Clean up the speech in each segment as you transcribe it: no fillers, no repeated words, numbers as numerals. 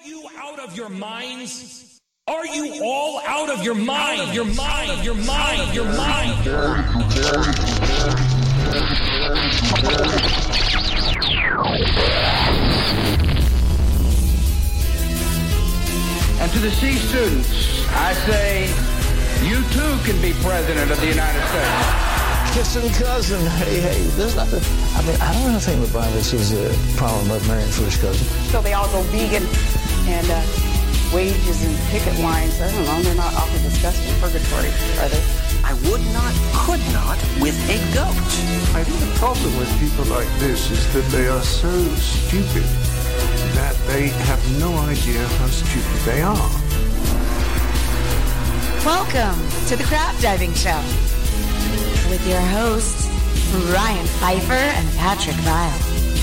you out of your minds? Are you all out of your mind? Your mind, your mind, your mind. And to the C students, I say, you too can be president of the United States. Kissing cousin, hey, there's nothing. I mean, I don't think the Bible sees a problem with marrying first cousin. So they all go vegan and wages and picket lines. I don't know, they're not awfully discussed in purgatory, are they? I would not, could not with a goat. I think the problem with people like this is that they are so stupid that they have no idea how stupid they are. Welcome to the Crab Diving Show with your hosts, Ryan Pfeiffer and Patrick Vile.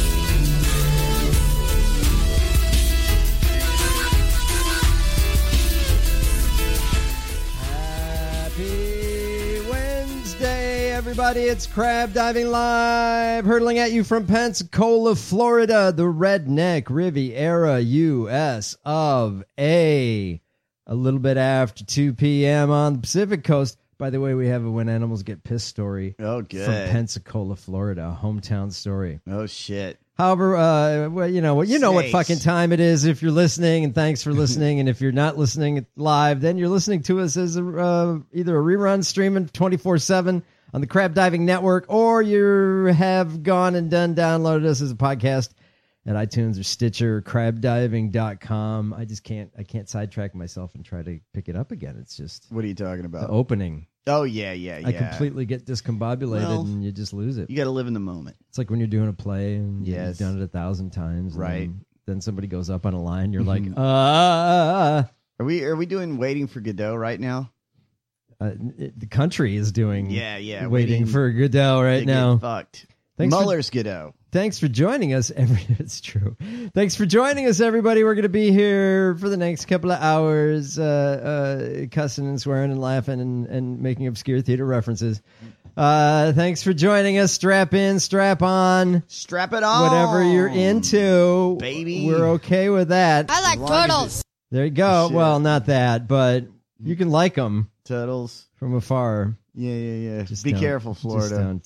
Happy Wednesday, everybody. It's Crab Diving Live, hurtling at you from Pensacola, Florida, the Redneck Riviera, U.S. of A. A little bit after 2 p.m. on the Pacific Coast. By the way, we have a When Animals Get Pissed story. Oh, good. From Pensacola, Florida, a hometown story. Oh, shit. However, well, you know what fucking time it is if you're listening, and thanks for listening. And if you're not listening live, then you're listening to us as either a rerun streaming 24/7 on the Crab Diving Network, or you have gone and downloaded us as a podcast at iTunes or Stitcher or crabdiving.com. I can't sidetrack myself and try to pick it up again. It's just... What are you talking about? The opening. Oh, yeah. I completely get discombobulated and you just lose it. You got to live in the moment. It's like when you're doing a play and you've done it 1,000 times. Right. Then somebody goes up on a line. You're like, Are we doing Waiting for Godot right now? The country is doing Waiting for Godot right now. Get fucked. Muller's Godot. Thanks for joining us. It's true. Thanks for joining us, everybody. We're going to be here for the next couple of hours, cussing and swearing and laughing and making obscure theater references. Thanks for joining us. Strap in, strap on. Strap it on. Whatever you're into. Baby. We're okay with that. I like turtles. There you go. Shit. Well, not that, but you can like them. Turtles. From afar. Yeah. Just be careful, Florida.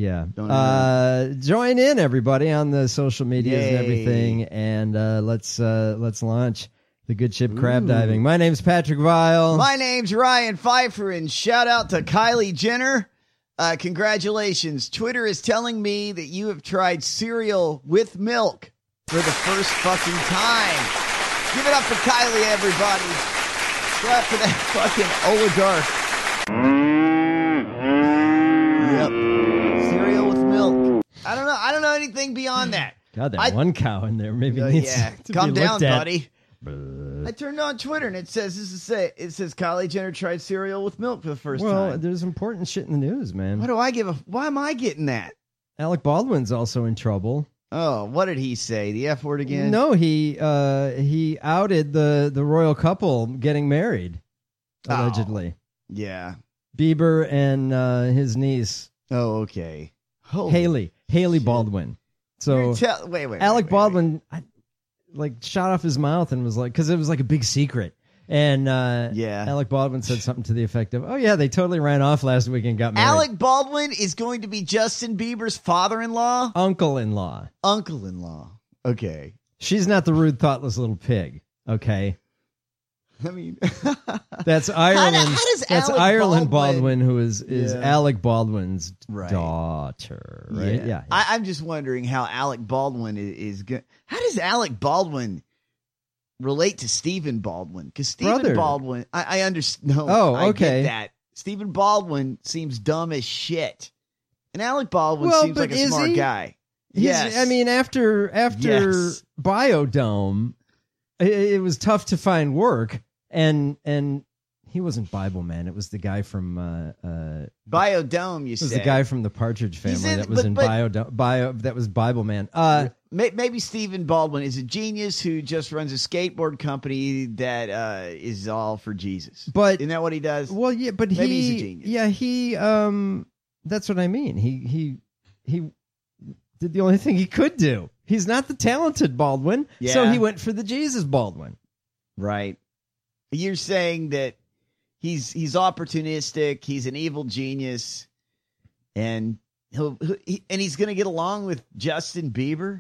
Don't, join in, everybody, on the social medias and everything, and let's launch the good ship crab diving. My name's Patrick Vile. My name's Ryan Pfeiffer, and shout out to Kylie Jenner. Congratulations. Twitter is telling me that you have tried cereal with milk for the first fucking time. Give it up for Kylie, everybody. Clap for that fucking oligarch. Yep. Cereal with milk. I don't know anything beyond that. God, that one cow in there maybe needs to calm be down, looked at. buddy. I turned on Twitter and it says Kylie Jenner tried cereal with milk for the first time. Well, there's important shit in the news, man. Why am I getting that? Alec Baldwin's also in trouble. Oh, what did he say? The F word again? No, he outed the royal couple getting married, allegedly. Oh, yeah. Bieber and his niece. Oh, okay. Haley Baldwin. So wait. Alec Baldwin shot off his mouth and was like, because it was like a big secret. And Alec Baldwin said something to the effect of, "Oh yeah, they totally ran off last week and got married." Alec Baldwin is going to be Justin Bieber's father-in-law? Uncle-in-law. Okay. She's not the rude, thoughtless little pig. Okay. I mean, that's Ireland. How does that's Alec Ireland Baldwin, who is Alec Baldwin's right. daughter, right? Yeah. I'm just wondering how Alec Baldwin is good. How does Alec Baldwin relate to Stephen Baldwin? Because Stephen Baldwin, I understand. No, I get that. Stephen Baldwin seems dumb as shit, and Alec Baldwin seems like a smart guy. Yes, I mean after Biodome, it was tough to find work. And he wasn't Bible Man. It was the guy from Biodome. It was the guy from the Partridge Family that was in Biodome. That was Bible Man. Maybe Stephen Baldwin is a genius who just runs a skateboard company that is all for Jesus. But isn't that what he does? Well, yeah, but maybe he's a genius. Yeah, he. That's what I mean. He did the only thing he could do. He's not the talented Baldwin, so he went for the Jesus Baldwin. Right. You're saying that he's opportunistic, he's an evil genius, and he's going to get along with Justin Bieber?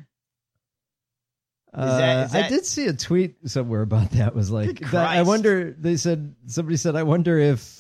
Is that... I did see a tweet somewhere about that. Was like, Good that, I Christ. wonder. Somebody said, I wonder if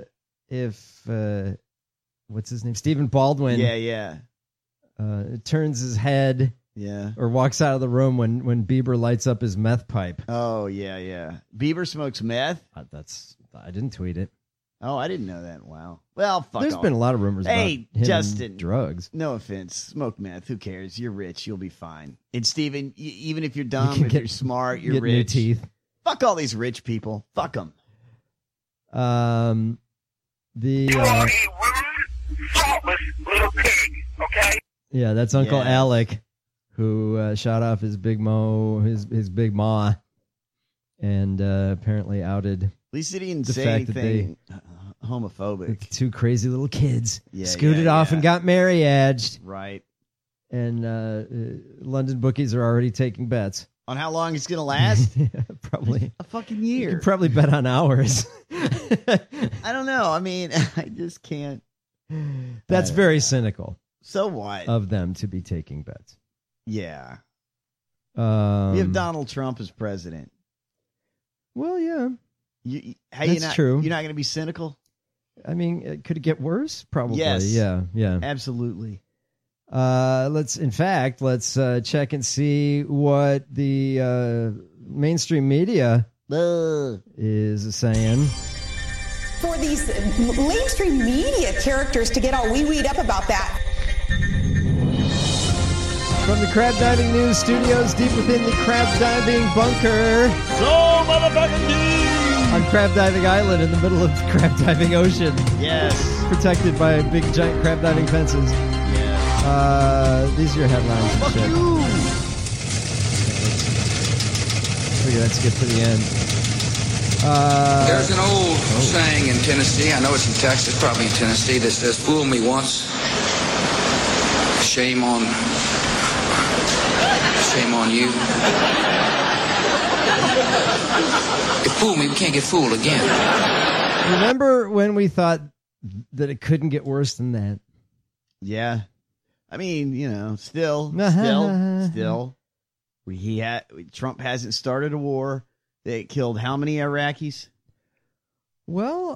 what's his name, Stephen Baldwin, Yeah. turns his head, Yeah. or walks out of the room when Bieber lights up his meth pipe. Oh, yeah. Bieber smokes meth? I didn't tweet it. Oh, I didn't know that. Wow. Well, fuck There's off. been a lot of rumors about Hey, him Justin. and drugs. No offense. Smoke meth. Who cares? You're rich. You'll be fine. And Steven, even if you're dumb, can if get- you're smart, you're get new rich. teeth. Fuck all these rich people. Fuck them. Yeah, that's Uncle Yes. Alec, who shot off his big big ma, and apparently outed At least he didn't the say fact that anything homophobic. two crazy little kids Yeah, scooted yeah, off yeah. and got married. Right. And London bookies are already taking bets. On how long it's going to last? Probably a fucking You year. could probably bet on hours. I don't know. I mean, I just can't. That's very cynical So what? of them to be taking bets. Yeah. We Um, have Donald Trump as president. Well, yeah. That's true. You're not going to be cynical? I mean, could it get worse? Probably. Yes. Yeah. Absolutely. Let's check and see what the mainstream media is saying. For these mainstream media characters to get all wee-weed up about that. From the Crab Diving News Studios, deep within the crab diving bunker. So motherfucking deep! On Crab Diving Island in the middle of the crab diving ocean. Yes. Protected by big giant crab diving fences. These are your headlines and Fuck shit. you! Figure let's get to the end. There's an old saying in Tennessee, I know it's in Texas, probably in Tennessee, that says, fool me once, shame on you. You fool me, we can't get fooled again. Remember when we thought that it couldn't get worse than that? Yeah. I mean, still. Trump hasn't started a war. They killed how many Iraqis? Well,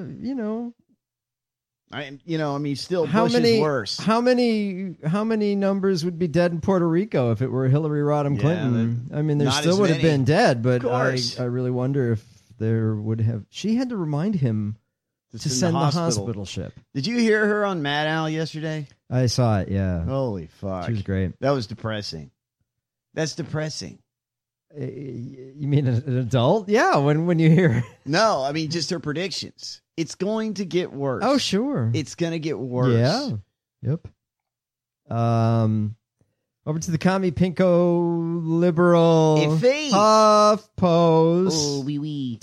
still how Bush many is worse. How many numbers would be dead in Puerto Rico if it were Hillary Rodham Clinton? I mean, there not still as would have many. been dead, but Of course. I really wonder if there would have. She had to remind him to send the hospital ship. Did you hear her on Mad Al yesterday? I saw it. Yeah, Holy fuck, she was great. That was depressing. That's depressing. You mean an adult? Yeah, when you hear. No, I mean just her predictions. It's going to get worse. Oh, sure. It's going to get worse. Yeah. Yep. Over to the commie pinko liberal Effie. Huff Post. Oh, wee.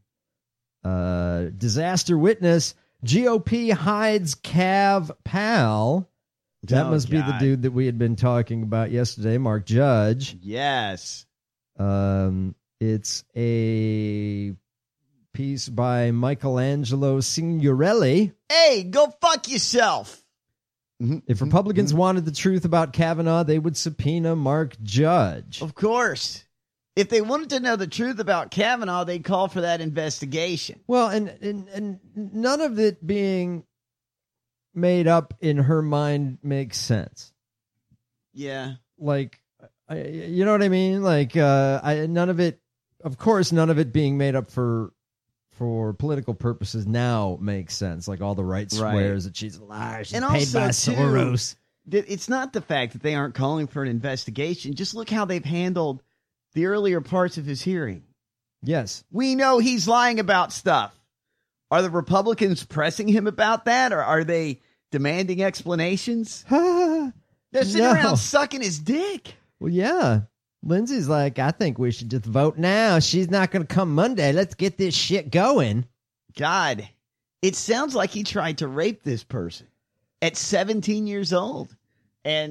Disaster witness. GOP hides Cav Pal. That must be the God. dude that we had been talking about yesterday, Mark Judge. Yes. It's a piece by Michelangelo Signorelli. Hey, go fuck yourself. If Republicans wanted the truth about Kavanaugh, they would subpoena Mark Judge. Of course. If they wanted to know the truth about Kavanaugh, they'd call for that investigation. Well, and none of it being made up in her mind makes sense. Yeah. Like, you know what I mean? Like, none of it, of course, none of it being made up for political purposes now makes sense. Like all the right swears that she's a liar. She's And paid also, by too, Soros. It's not the fact that they aren't calling for an investigation. Just look how they've handled the earlier parts of his hearing. Yes. We know he's lying about stuff. Are the Republicans pressing him about that, or are they demanding explanations? They're sitting around sucking his dick. Well, yeah. Lindsay's like, I think we should just vote now. She's not going to come Monday. Let's get this shit going. God, it sounds like he tried to rape this person at 17 years old. And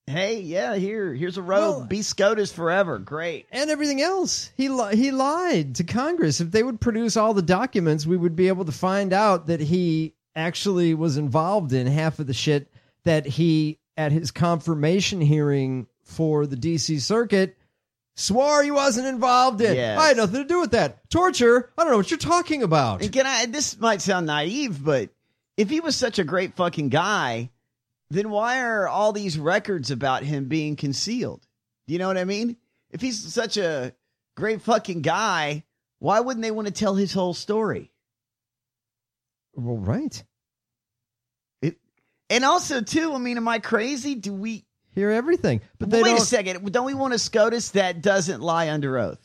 Hey, yeah, here's a robe. Well, be SCOTUS forever. Great. And everything else. He lied to Congress. If they would produce all the documents, we would be able to find out that he actually was involved in half of the shit that he, at his confirmation hearing for the D.C. Circuit, swore he wasn't involved in. Yes. I had nothing to do with that. Torture? I don't know what you're talking about. And this might sound naive, but if he was such a great fucking guy, then why are all these records about him being concealed? Do you know what I mean? If he's such a great fucking guy, why wouldn't they want to tell his whole story? Well, right. And also, too, I mean, am I crazy? Do we hear everything? But wait a second. Don't we want a SCOTUS that doesn't lie under oath?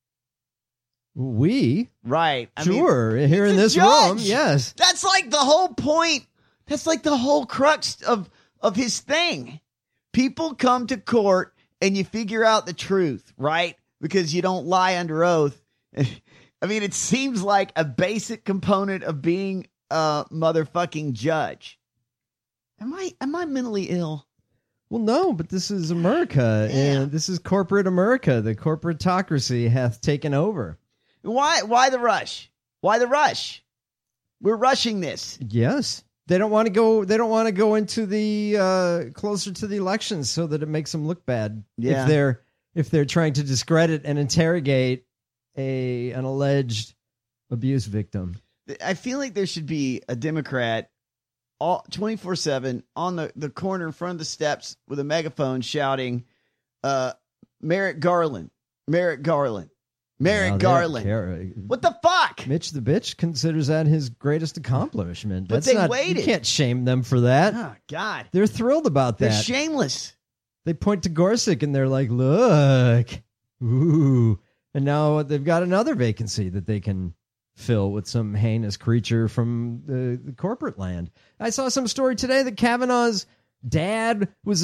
We? Right. Sure. Here in this room, yes. That's like the whole point. That's like the whole crux of his thing. People come to court and you figure out the truth, right? Because you don't lie under oath. I mean, it seems like a basic component of being a motherfucking judge. Am I mentally ill? Well, no, but this is America, and this is corporate America. The corporatocracy hath taken over. Why the rush? Why the rush? We're rushing this. Yes. They don't want to go. They don't want to go into the closer to the elections so that it makes them look bad. Yeah. If they're trying to discredit and interrogate an alleged abuse victim. I feel like there should be a Democrat 24/7 on the corner in front of the steps with a megaphone shouting, Merrick Garland, Merrick Garland, Merrick Garland. What the fuck? Mitch the bitch considers that his greatest accomplishment. But they waited. You can't shame them for that. Oh, God. They're thrilled about that. They're shameless. They point to Gorsuch and they're like, look. Ooh. And now they've got another vacancy that they can fill with some heinous creature from the corporate land. I saw some story today that Kavanaugh's dad was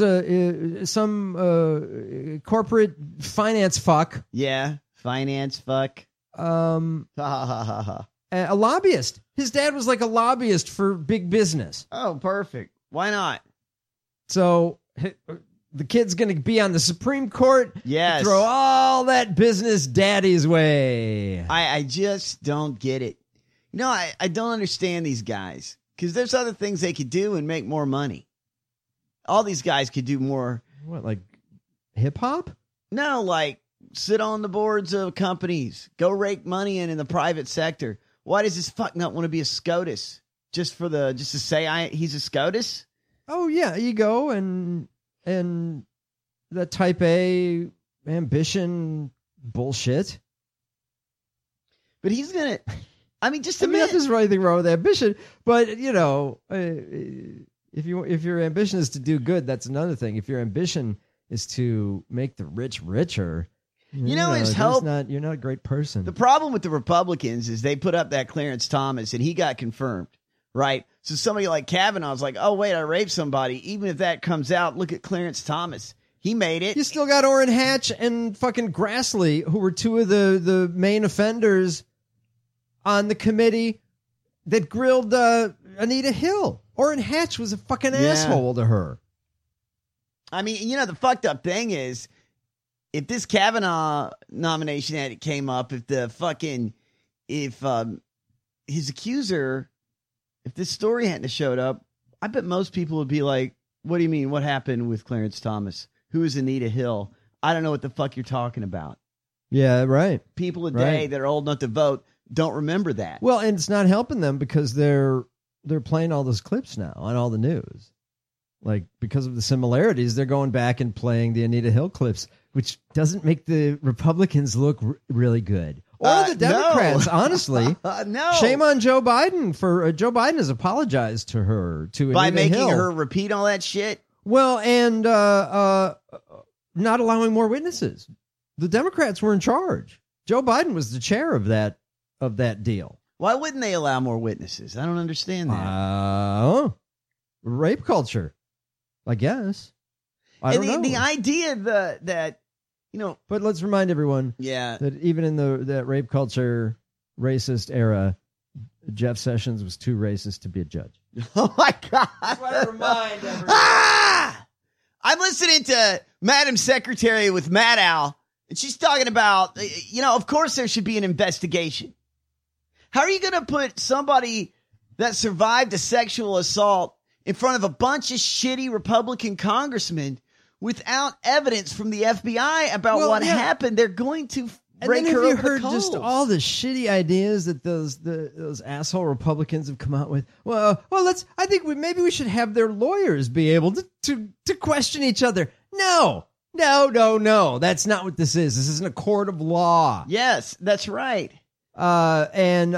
some corporate finance fuck. Yeah, finance fuck. A lobbyist. His dad was like a lobbyist for big business. Oh, perfect. Why not? So the kid's going to be on the Supreme Court. Yes. Throw all that business daddy's way. I just don't get it. You know, I don't understand these guys because there's other things they could do and make more money. All these guys could do more. What, like hip hop? No, like sit on the boards of companies. Go rake money in the private sector. Why does this fuck not want to be a SCOTUS? Just to say he's a SCOTUS? Oh, yeah. You go and the type A ambition bullshit. But he's going to, I mean, just a minute. Nothing's anything wrong with ambition, but you know, if your ambition is to do good, that's another thing. If your ambition is to make the rich richer, his help. You're not a great person. The problem with the Republicans is they put up that Clarence Thomas and he got confirmed. Right. So somebody like Kavanaugh's like, oh, wait, I raped somebody. Even if that comes out, look at Clarence Thomas. He made it. You still got Orrin Hatch and fucking Grassley, who were two of the main offenders on the committee that grilled Anita Hill. Orrin Hatch was a fucking asshole to her. I mean, the fucked up thing is if this Kavanaugh nomination came up, if his accuser, if this story hadn't showed up, I bet most people would be like, what do you mean? What happened with Clarence Thomas? Who is Anita Hill? I don't know what the fuck you're talking about. Yeah, right. People today that are old enough to vote don't remember that. Well, and it's not helping them because they're playing all those clips now on all the news. Like, because of the similarities, they're going back and playing the Anita Hill clips, which doesn't make the Republicans look really good. Or the Democrats, honestly. No. Shame on Joe Biden for Joe Biden has apologized to her by Anita making Hill. her repeat all that shit. Well, and not allowing more witnesses. The Democrats were in charge. Joe Biden was the chair of that deal. Why wouldn't they allow more witnesses? I don't understand that. Rape culture, I guess. I don't know. The idea that. But let's remind everyone that even in that rape culture racist era, Jeff Sessions was too racist to be a judge. Oh, my God. That's what I remind everyone. I'm listening to Madam Secretary with Maddow, and she's talking about, of course there should be an investigation. How are you going to put somebody that survived a sexual assault in front of a bunch of shitty Republican congressmen without evidence from the FBI about what happened? They're going to break her over the coals. Have you heard just all the shitty ideas that those asshole Republicans have come out with? I think maybe we should have their lawyers be able to question each other. No. That's not what this is. This isn't a court of law. Yes, that's right. Then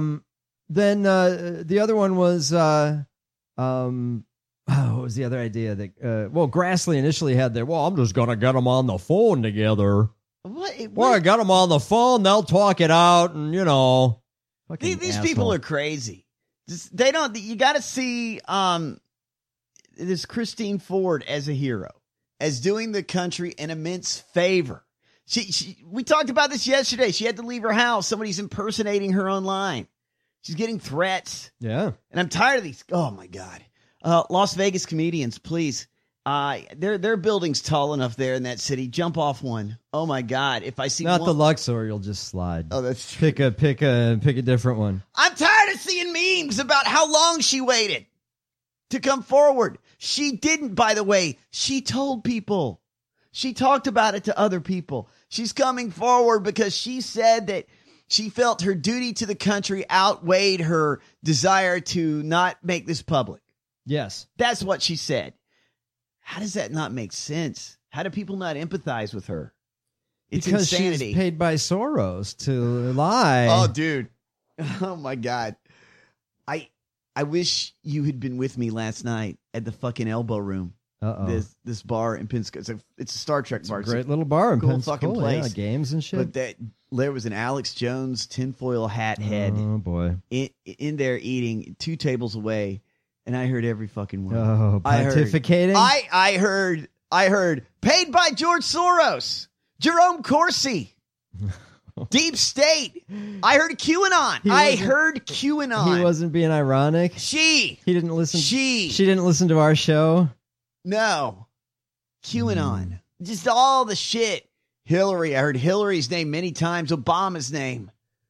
the other one was, what was the other idea that, Grassley initially had there. Well, I'm just going to get them on the phone together. Well, I got them on the phone. They'll talk it out and, these people are crazy. They don't, you got to see, this Christine Ford as a hero, as doing the country an immense favor. We talked about this yesterday. She had to leave her house. Somebody's impersonating her online. She's getting threats. Yeah. And I'm tired of these. Oh, my God. Las Vegas comedians, please. Their building's tall enough there in that city. Jump off one. Oh, my God. If I see Not the Luxor, you'll just slide. Oh, that's true. Pick a different one. I'm tired of seeing memes about how long she waited to come forward. She didn't, by the way. She told people. She talked about it to other people. She's coming forward because she said that she felt her duty to the country outweighed her desire to not make this public. Yes. That's what she said. How does that not make sense? How do people not empathize with her? It's because insanity. She's paid by Soros to lie. Oh, dude. Oh, my God. I wish you had been with me last night at the fucking Elbow Room. This bar in Pensacola. It's a Star Trek bar. It's a great little bar in Pensacola. Fucking place. Yeah, games and shit. But there was an Alex Jones tinfoil hat head. Oh, boy. In there eating 2 tables away. And I heard every fucking word. Oh, pontificating? I heard paid by George Soros, Jerome Corsi, Deep State. I heard QAnon. I heard QAnon. He wasn't being ironic. He didn't listen. She didn't listen to our show. No. QAnon. Just all the shit. Hillary. I heard Hillary's name many times. Obama's name.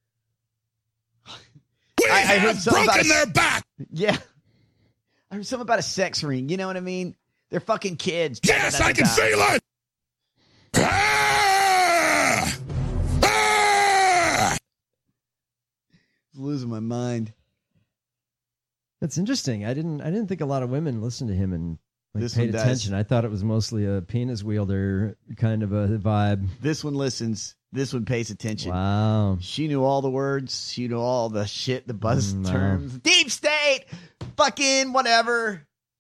I heard broken their back. Yeah. I heard something about a sex ring. You know what I mean? They're fucking kids. Yes, I can feel it. Losing my mind. That's interesting. I didn't think a lot of women listened to him and paid does. attention. I thought it was mostly a penis wielder kind of a vibe. This one listens. This one pays attention. Wow. She knew all the words. She knew all the shit, the buzz terms. Deep State. Fucking whatever.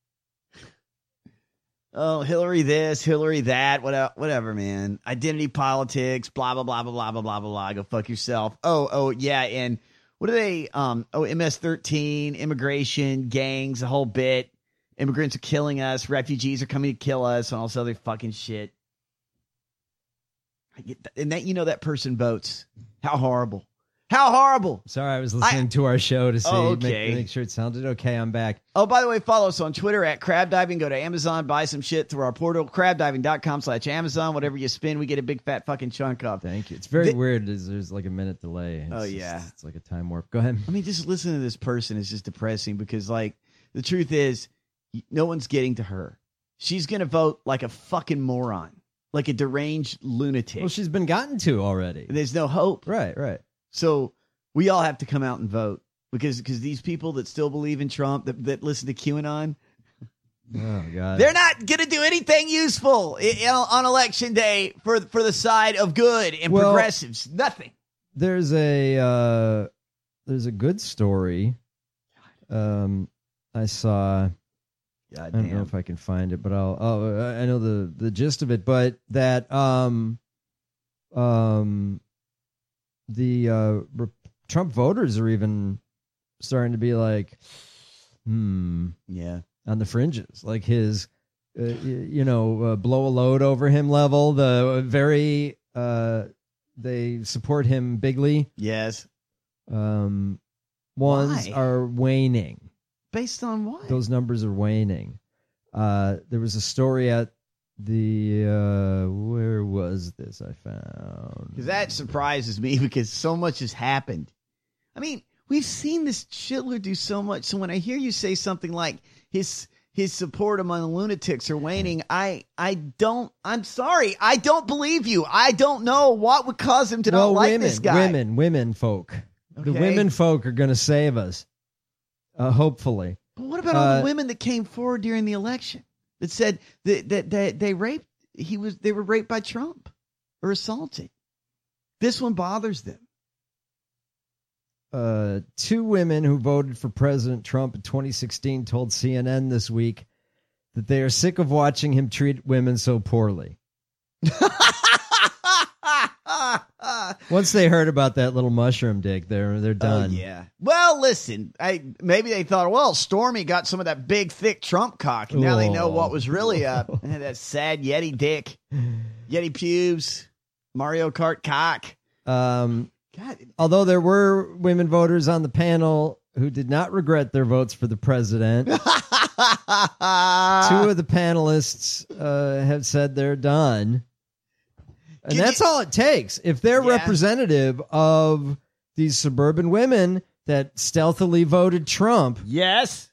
Oh, Hillary this, Hillary that, whatever, man. Identity politics, blah, blah, blah, blah, blah, blah, blah, blah. Go fuck yourself. Oh, yeah. And what are they? MS-13, immigration, gangs, the whole bit. Immigrants are killing us. Refugees are coming to kill us and all this other fucking shit. And that, that person votes. How horrible. How horrible. Sorry, I was listening to our show to see, okay. make sure it sounded okay. I'm back. Oh, by the way, follow us on Twitter at Crabdiving. Go to Amazon, buy some shit through our portal, crabdiving.com/Amazon. Whatever you spend, we get a big fat fucking chunk of. Thank you. It's very weird. There's like a minute delay. It's like a time warp. Go ahead. I mean, just listening to this person is just depressing because, the truth is, no one's getting to her. She's going to vote like a fucking moron, like a deranged lunatic. Well, she's been gotten to already. There's no hope. Right. So we all have to come out and vote because these people that still believe in Trump, that listen to QAnon, oh God, they're not going to do anything useful on election day for the side of good and progressives. Nothing. There's a good story. I saw. I don't know if I can find it, but I know the gist of it. But that the Trump voters are even starting to be like, yeah, on the fringes, like his, blow a load over him level. The very, they support him bigly. Yes. Ones Why? are waning. Based on what? Those numbers are waning. There was a story at where was this I found? Because that surprises me because so much has happened. I mean, we've seen this Schindler do so much. So when I hear you say something like his support among the lunatics are waning, I'm sorry. I don't believe you. I don't know what would cause him to not like this guy. Women folk. Okay. The women folk are going to save us. Hopefully. But what about all the women that came forward during the election that said that they raped? They were raped by Trump or assaulted. This one bothers them. 2 women who voted for President Trump in 2016 told CNN this week that they are sick of watching him treat women so poorly. Once they heard about that little mushroom dick, they're done. Oh, yeah. Well, listen, maybe they thought, well, Stormy got some of that big, thick Trump cock, and now they know what was really up. That sad Yeti dick, Yeti pubes, Mario Kart cock. God. Although there were women voters on the panel who did not regret their votes for the president. 2 of the panelists have said they're done. And that's all it takes. If they're representative of these suburban women that stealthily voted Trump, yes,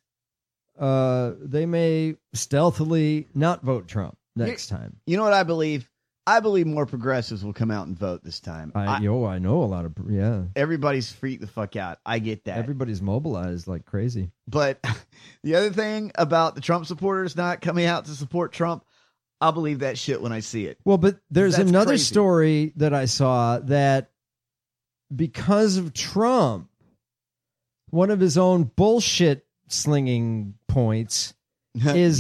they may stealthily not vote Trump next time. You know what I believe? I believe more progressives will come out and vote this time. I know a lot of, Everybody's freaked the fuck out. I get that. Everybody's mobilized like crazy. But the other thing about the Trump supporters not coming out to support Trump, I'll believe that shit when I see it. Well, but there's another crazy story that I saw that because of Trump, one of his own bullshit slinging points is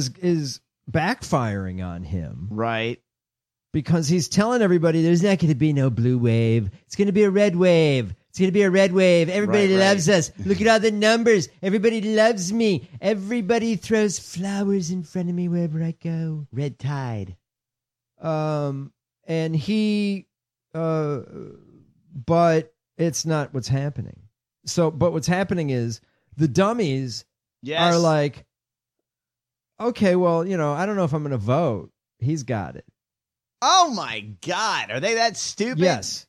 backfiring on him. Right. Because he's telling everybody there's not going to be no blue wave. It's going to be a red wave. It's going to be a red wave. Everybody loves us. Look at all the numbers. Everybody loves me. Everybody throws flowers in front of me wherever I go. Red tide. And he, but it's not what's happening. But what's happening is the dummies are like, okay, well, I don't know if I'm going to vote. He's got it. Oh my God. Are they that stupid? Yes.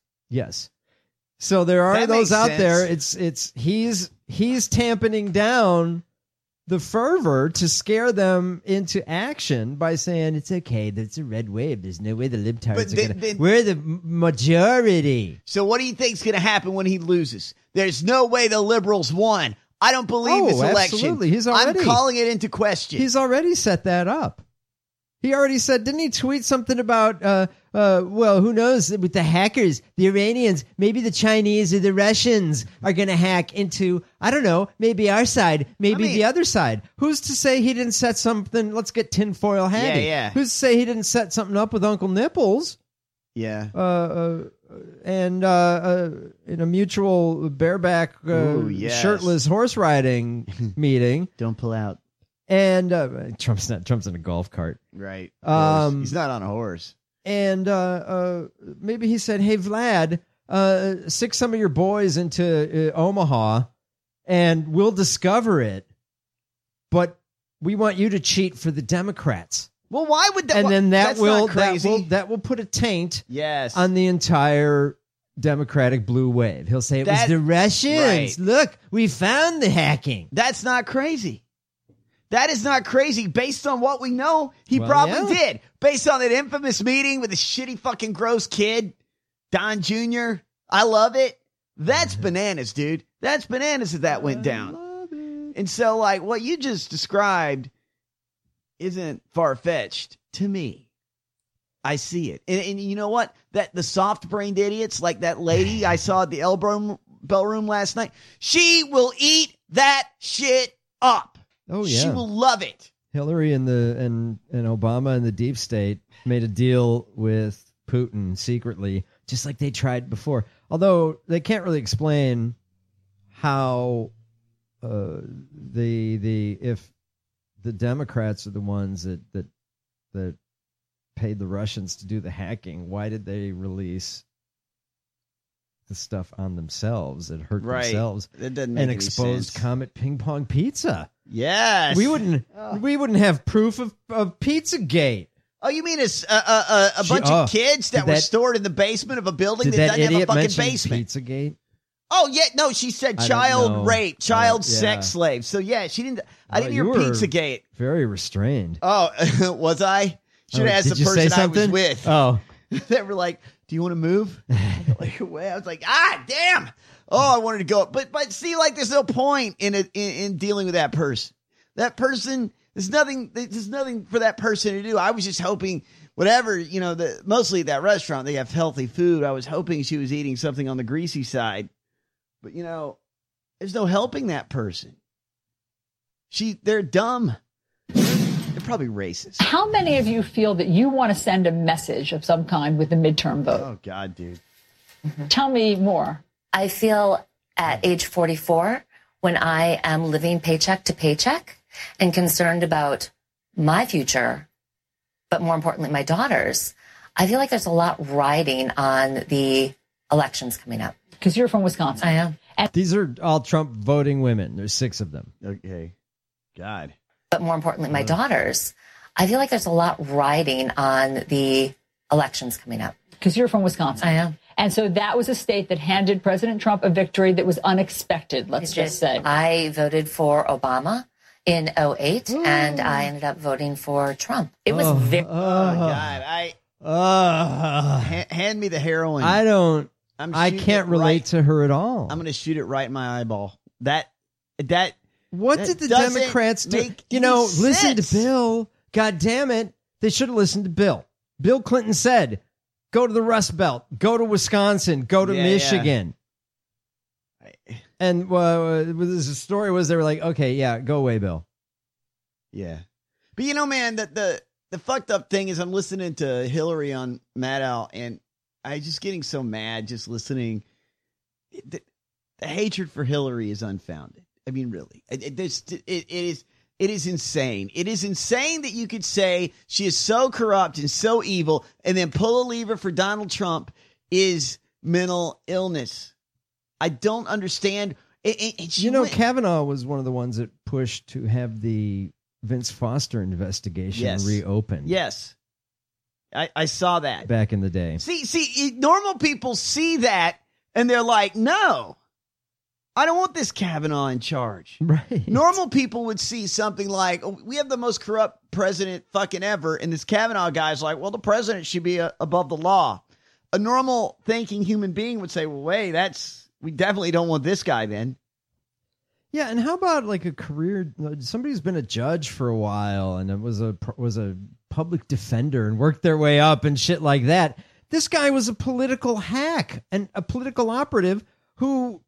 So there are those out there. He's tamping down the fervor to scare them into action by saying it's okay. That's a red wave. There's no way the libtards are going to. We're the majority. So what do you think's going to happen when he loses? There's no way the liberals won. I don't believe this election. Absolutely. I'm calling it into question. He's already set that up. He already said, didn't he tweet something about, well, who knows, with the hackers, the Iranians, maybe the Chinese or the Russians are going to hack into, I don't know, maybe our side, maybe the other side. Who's to say he didn't set something, let's get tinfoil handy. Yeah. Who's to say he didn't set something up with Uncle Nipples? Yeah. And in a mutual bareback, shirtless horse riding meeting. Don't pull out. And Trump's in a golf cart. Right. He's not on a horse. And maybe he said, hey, Vlad, stick some of your boys into Omaha and we'll discover it. But we want you to cheat for the Democrats. Well, why would that? And then that will put a taint on the entire Democratic blue wave. He'll say it was the Russians. Right. Look, we found the hacking. That's not crazy. That is not crazy. Based on what we know, he probably did. Based on that infamous meeting with the shitty fucking gross kid, Don Jr. I love it. That's bananas, dude. That's bananas that went down. And so, like, what you just described isn't far-fetched to me. I see it. And you know what? That the soft-brained idiots, like that lady I saw at the Bell Room last night, she will eat that shit up. Oh yeah, she will love it. Hillary and Obama and the deep state made a deal with Putin secretly, just like they tried before. Although they can't really explain how if the Democrats are the ones that paid the Russians to do the hacking, why did they release the stuff on themselves and hurt themselves? It doesn't make and any exposed sense. Comet Ping Pong Pizza. Yes, we wouldn't have proof of Pizzagate. Oh, you mean a bunch of kids that were stored in the basement of a building that doesn't have a fucking basement? Pizzagate? Oh, yeah. No, she said child rape, child sex slave. So, yeah, she didn't. I didn't hear Pizzagate. Very restrained. Oh, was I? Should have asked the person I was with. Oh. They were like, do you want to move? I was like, damn. Oh, I wanted to go. But see, like, there's no point in dealing with that person. That person, there's nothing for that person to do. I was just hoping, whatever, mostly at that restaurant, they have healthy food. I was hoping she was eating something on the greasy side. But, there's no helping that person. They're dumb. They're probably racist. How many of you feel that you want to send a message of some kind with the midterm vote? Oh, God, dude. Mm-hmm. Tell me more. I feel at age 44, when I am living paycheck to paycheck and concerned about my future, but more importantly, my daughter's, I feel like there's a lot riding on the elections coming up. Because you're from Wisconsin. I am. These are all Trump voting women. There's 6 of them. Okay. God. But more importantly, my daughter's, I feel like there's a lot riding on the elections coming up. Because you're from Wisconsin. I am. And so that was a state that handed President Trump a victory that was unexpected, let's just say. I voted for Obama in 2008, and I ended up voting for Trump. It was very... God. Hand me the heroin. I can't relate to her at all. I'm going to shoot it right in my eyeball. What did the Democrats do? Listen to Bill. God damn it. They should have listened to Bill. Bill Clinton said, go to the Rust Belt, go to Wisconsin, go to Michigan. Yeah. And the story was they were like, okay, yeah, go away, Bill. Yeah. But man, the fucked up thing is I'm listening to Hillary on Maddow, and I'm just getting so mad just listening. The hatred for Hillary is unfounded. I mean, really, it is insane. It is insane that you could say she is so corrupt and so evil, and then pull a lever for Donald Trump is mental illness. I don't understand. Kavanaugh was one of the ones that pushed to have the Vince Foster investigation reopened. Yes. I saw that back in the day. See, normal people see that and they're like, no, I don't want this Kavanaugh in charge. Right. Normal people would see something like, we have the most corrupt president fucking ever. And this Kavanaugh guy's like, well, the president should be above the law. A normal thinking human being would say, well, wait, we definitely don't want this guy then. Yeah, and how about like a career? Somebody's been a judge for a while and it was a public defender and worked their way up and shit like that. This guy was a political hack and a political operative who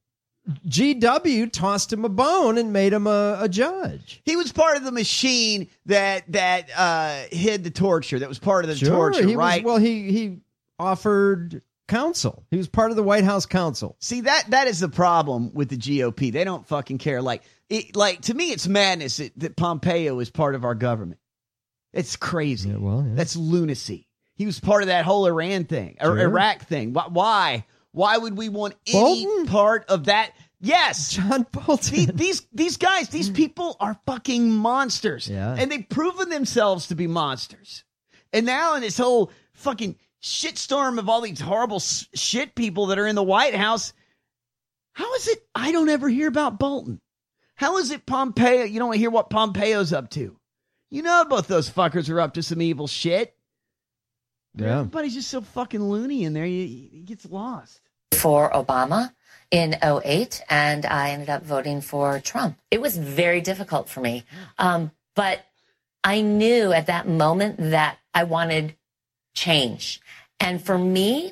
GW tossed him a bone and made him a judge. He was part of the machine that hid the torture. That was part of the torture, right? He offered counsel. He was part of the White House counsel. See, that is the problem with the GOP. They don't fucking care. To me, it's madness that Pompeo is part of our government. It's crazy. Yeah, that's lunacy. He was part of that whole Iran thing or Iraq thing. Why? Why would we want any part of that? Yes. John Bolton. These guys, these people are fucking monsters. Yeah. And they've proven themselves to be monsters. And now in this whole fucking shitstorm of all these horrible shit people that are in the White House, how is it I don't ever hear about Bolton? How is it Pompeo? You don't hear what Pompeo's up to. You know both those fuckers are up to some evil shit. Yeah. Everybody's just so fucking loony in there, he gets lost. For Obama in 2008, and I ended up voting for Trump. It was very difficult for me. But I knew at that moment that I wanted change. And for me,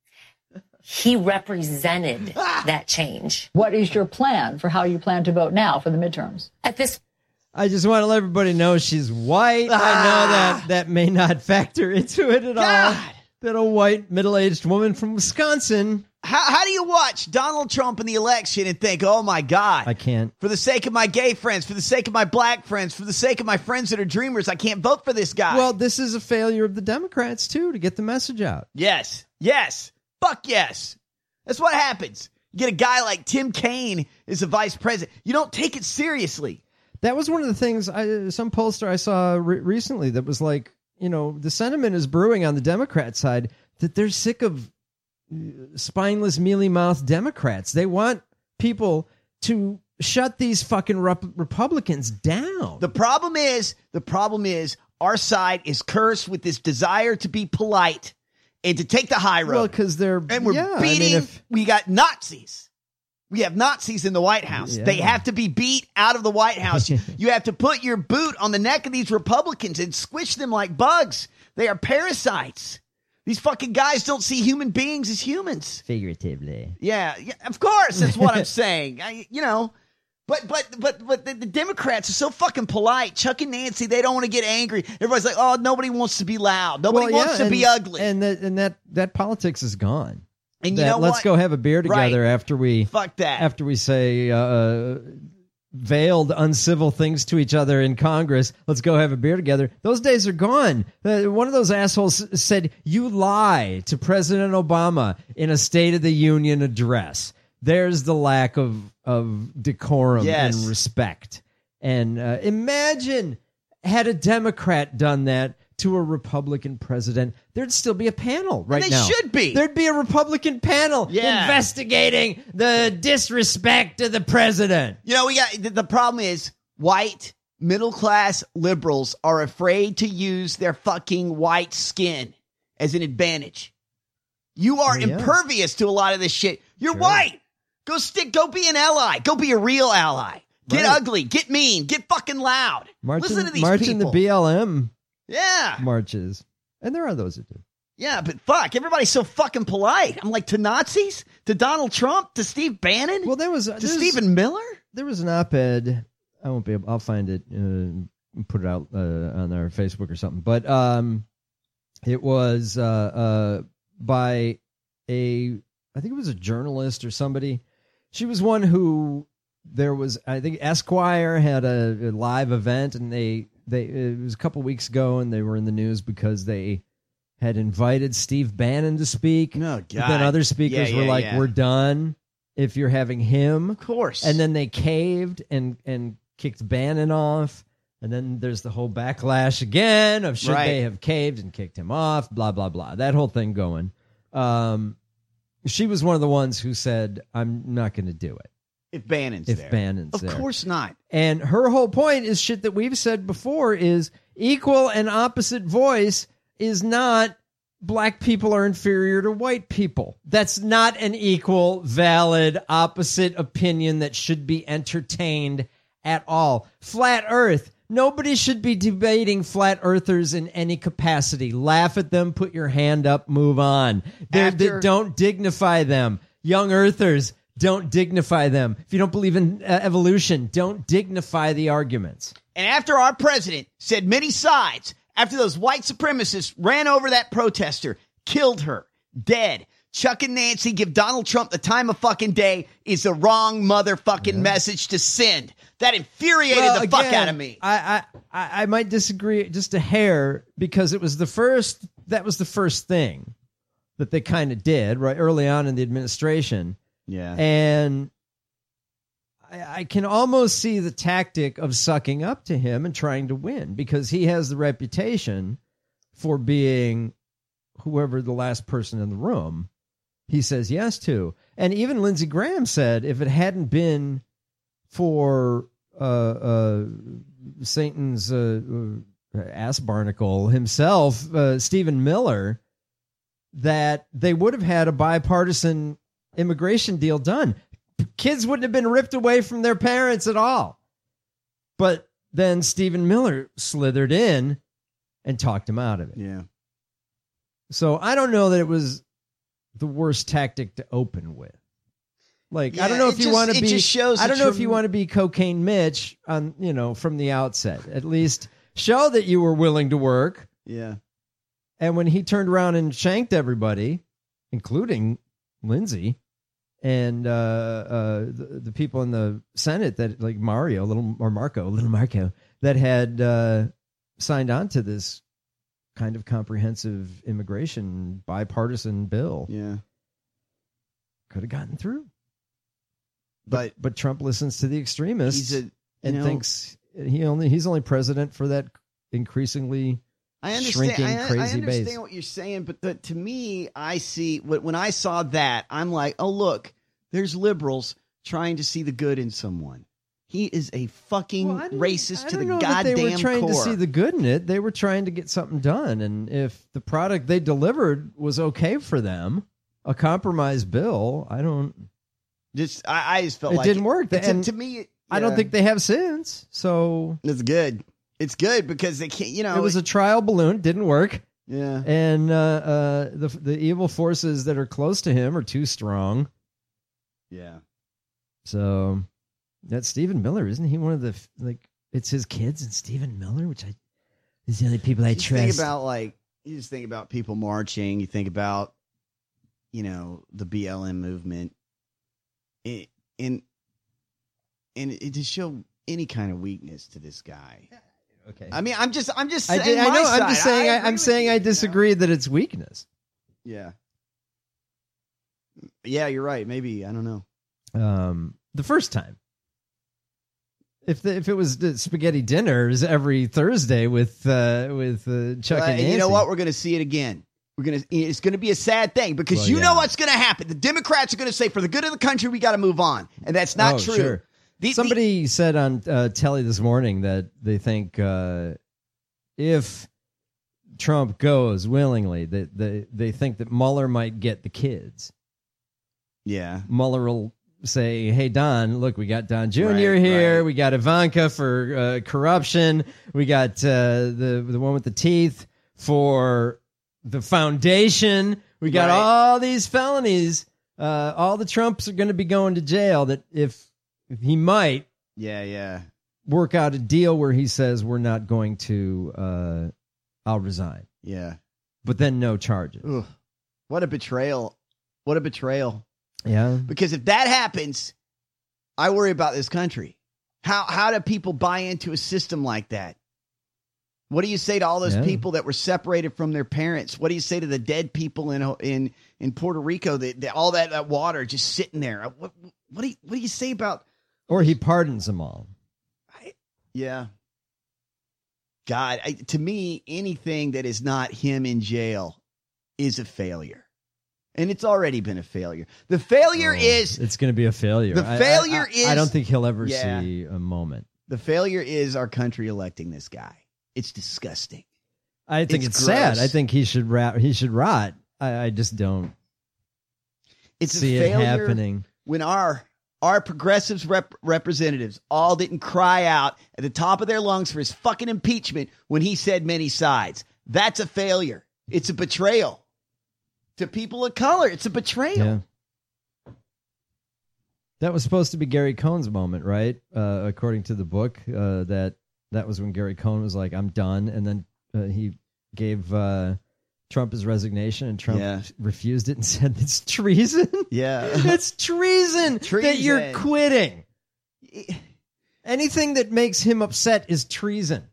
he represented that change. What is your plan for how you plan to vote now for the midterms? I just want to let everybody know she's white. I know that may not factor into it at all. That a white middle-aged woman from Wisconsin. How do you watch Donald Trump in the election and think, oh my God, I can't. For the sake of my gay friends, for the sake of my black friends, for the sake of my friends that are dreamers, I can't vote for this guy. Well, this is a failure of the Democrats, too, to get the message out. Yes. Fuck yes. That's what happens. You get a guy like Tim Kaine as a vice president. You don't take it seriously. That was one of the things, some pollster I saw recently that was like, the sentiment is brewing on the Democrat side that they're sick of spineless, mealy-mouthed Democrats. They want people to shut these fucking Republicans down. The problem is our side is cursed with this desire to be polite and to take the high road. Well, because we're beating. We got Nazis. We have Nazis in the White House. Yeah. They have to be beat out of the White House. You have to put your boot on the neck of these Republicans and squish them like bugs. They are parasites. These fucking guys don't see human beings as humans. Figuratively. Yeah, of course. That's what I'm saying. But the Democrats are so fucking polite. Chuck and Nancy, they don't want to get angry. Everybody's like, oh, nobody wants to be loud. Nobody wants to be ugly. And that politics is gone. And you know what? Let's go have a beer together Right. after we Fuck that. After we say veiled, uncivil things to each other in Congress. Let's go have a beer together. Those days are gone. One of those assholes said, "You lie" to President Obama in a State of the Union address. There's the lack of decorum Yes. and respect. And imagine had a Democrat done that to a Republican president, there'd still be a panel right they now. should be. There'd be a Republican panel investigating the disrespect of the president. We got the problem is white middle class liberals are afraid to use their fucking white skin as an advantage. You are impervious to a lot of this shit. You're white. Go be an ally. Go be a real ally. Get ugly. Get mean. Get fucking loud. Listen to these marching people. the BLM Yeah. marches. And there are those that do. Yeah, but fuck, everybody's so fucking polite. I'm like, to Nazis? To Donald Trump? To Steve Bannon? Well, to Stephen Miller? There was an op-ed. I'll find it and put it out on our Facebook or something. But it was by I think it was a journalist or somebody. She was one who I think Esquire had a live event, and it was a couple weeks ago, and they were in the news because they had invited Steve Bannon to speak. Oh, God. But then other speakers were like, we're done if you're having him. Of course. And then they caved and kicked Bannon off. And then there's the whole backlash again of should they have caved and kicked him off, blah, blah, blah. That whole thing going. She was one of the ones who said, I'm not going to do it. If Bannon's there. Of course not. And her whole point is shit that we've said before is equal and opposite voice is not black people are inferior to white people. That's not an equal, valid, opposite opinion that should be entertained at all. Flat Earth. Nobody should be debating flat earthers in any capacity. Laugh at them, put your hand up, move on. Don't dignify them. Young earthers, don't dignify them. If you don't believe in evolution, don't dignify the arguments. And after our president said many sides, after those white supremacists ran over that protester, killed her, dead, Chuck and Nancy give Donald Trump the time of fucking day is the wrong motherfucking message to send. That infuriated the fuck out of me. I might disagree just a hair because that was the first thing that they kind of did right early on in the administration. Yeah. And I can almost see the tactic of sucking up to him and trying to win because he has the reputation for being whoever the last person in the room he says yes to. And even Lindsey Graham said if it hadn't been for Satan's ass barnacle himself, Stephen Miller, that they would have had a bipartisan immigration deal done. Kids wouldn't have been ripped away from their parents at all. But then Stephen Miller slithered in and talked him out of it. Yeah. So I don't know that it was the worst tactic to open with. Like, I don't know if you want to be, I don't know if you want to be Cocaine Mitch on, from the outset. At least show that you were willing to work. Yeah. And when he turned around and shanked everybody, including Lindsey and the people in the Senate that like Marco, that had signed on to this kind of comprehensive immigration bipartisan bill. Yeah. Could have gotten through. But Trump listens to the extremists and thinks he's only president for that increasingly I understand. shrinking I crazy understand base. what you're saying, but to me, I see when I saw that, I'm like, oh look, there's liberals trying to see the good in someone. He is a fucking racist to the goddamn They were trying core. to see the good in it. They were trying to get something done, and if the product they delivered was okay for them, a compromise bill, I just felt it like didn't work. And to me, I don't think they have since. So it's good. It's good because they can't. You know, it was a trial balloon, didn't work. Yeah, and the evil forces that are close to him are too strong. Yeah. So that's Stephen Miller, isn't he? One of the it's his kids and Stephen Miller, which is the only people I trust. Think about you just think about people marching. You think about the BLM movement, and it just show any kind of weakness to this guy. Okay. I mean, I'm just saying. I know. I'm just saying. I'm saying I disagree that it's weakness. Yeah. Yeah, you're right. Maybe I don't know. The first time, if it was the spaghetti dinners every Thursday with Chuck and Nancy, you know what? We're going to see it again. It's going to be a sad thing because know what's going to happen. The Democrats are going to say, for the good of the country, we got to move on, and that's not true. Sure. Somebody said on telly this morning that they think if Trump goes willingly, they think that Mueller might get the kids. Yeah, Mueller will say, "Hey Don, look, we got Don Jr. here. Right. We got Ivanka for corruption. We got the one with the teeth for the foundation. We got all these felonies. All the Trumps are going to be going to jail. That if he might, work out a deal where he says we're not going to. I'll resign. Yeah, but then no charges. Ugh. What a betrayal! What a betrayal! Yeah, because if that happens, I worry about this country. How do people buy into a system like that? What do you say to all those people that were separated from their parents? What do you say to the dead people in Puerto Rico? That all that water just sitting there. What do you say about? Or he pardons them all. Yeah. God, to me, anything that is not him in jail is a failure. And it's already been a failure. The failure is... It's going to be a failure. The failure is... I don't think he'll ever see a moment. The failure is our country electing this guy. It's disgusting. I think it's sad. I think he should rot. I just don't see it happening. When our progressives representatives all didn't cry out at the top of their lungs for his fucking impeachment when he said many sides. That's a failure. It's a betrayal. To people of color, it's a betrayal. Yeah. That was supposed to be Gary Cohn's moment, right? According to the book, that was when Gary Cohn was like, "I'm done," and then he gave Trump his resignation, and Trump refused it and said, "It's treason." Yeah, it's treason that you're quitting. Anything that makes him upset is treason.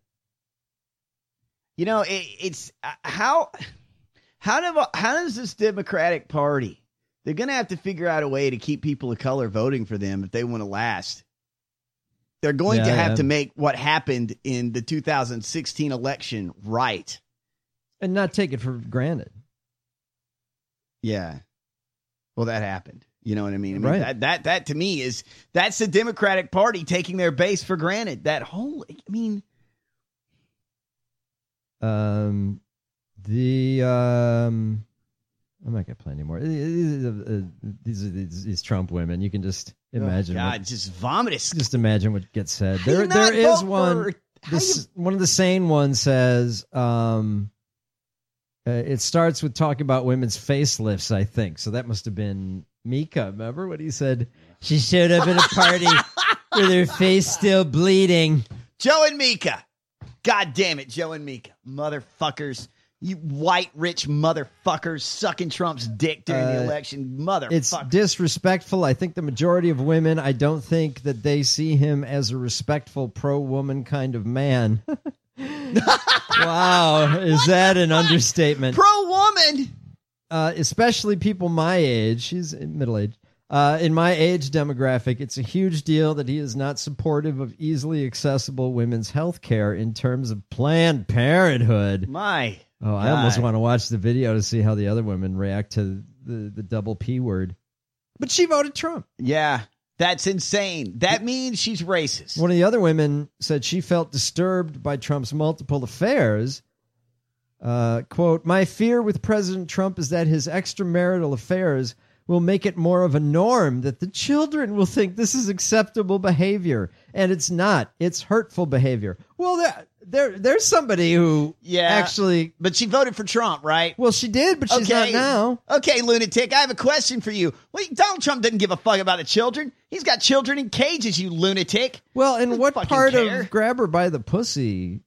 You know, it's how. How does this Democratic Party, they're going to have to figure out a way to keep people of color voting for them if they want to last. They're going to have to make what happened in the 2016 election right. And not take it for granted. Yeah. Well, that happened. You know what I mean? That to me that's the Democratic Party taking their base for granted. That whole, I'm not gonna play anymore. These Trump women, you can just imagine. Oh God, just vomit. Just imagine what gets said. There is one. One of the sane ones says, it starts with talking about women's facelifts, I think. So that must have been Mika. Remember what he said? She showed up at a party with her face still bleeding. Joe and Mika. God damn it, Joe and Mika. Motherfuckers. You white rich motherfuckers sucking Trump's dick during the election. Motherfuckers. It's disrespectful. I think the majority of women, I don't think that they see him as a respectful pro-woman kind of man. Wow. Is that an understatement? Pro-woman? Especially people my age. She's middle-aged. In my age demographic, it's a huge deal that he is not supportive of easily accessible women's health care in terms of Planned Parenthood. My Oh, I almost want to watch the video to see how the other women react to the double P word. But she voted Trump. Yeah, that's insane. That means she's racist. One of the other women said she felt disturbed by Trump's multiple affairs. Quote, my fear with President Trump is that his extramarital affairs will make it more of a norm, that the children will think this is acceptable behavior. And it's not. It's hurtful behavior. Well, there's somebody who actually... But she voted for Trump, right? Well, she did, but she's not now. Okay, lunatic, I have a question for you. Well, Donald Trump doesn't give a fuck about the children. He's got children in cages, you lunatic. Well, and what part of grab her by the pussy...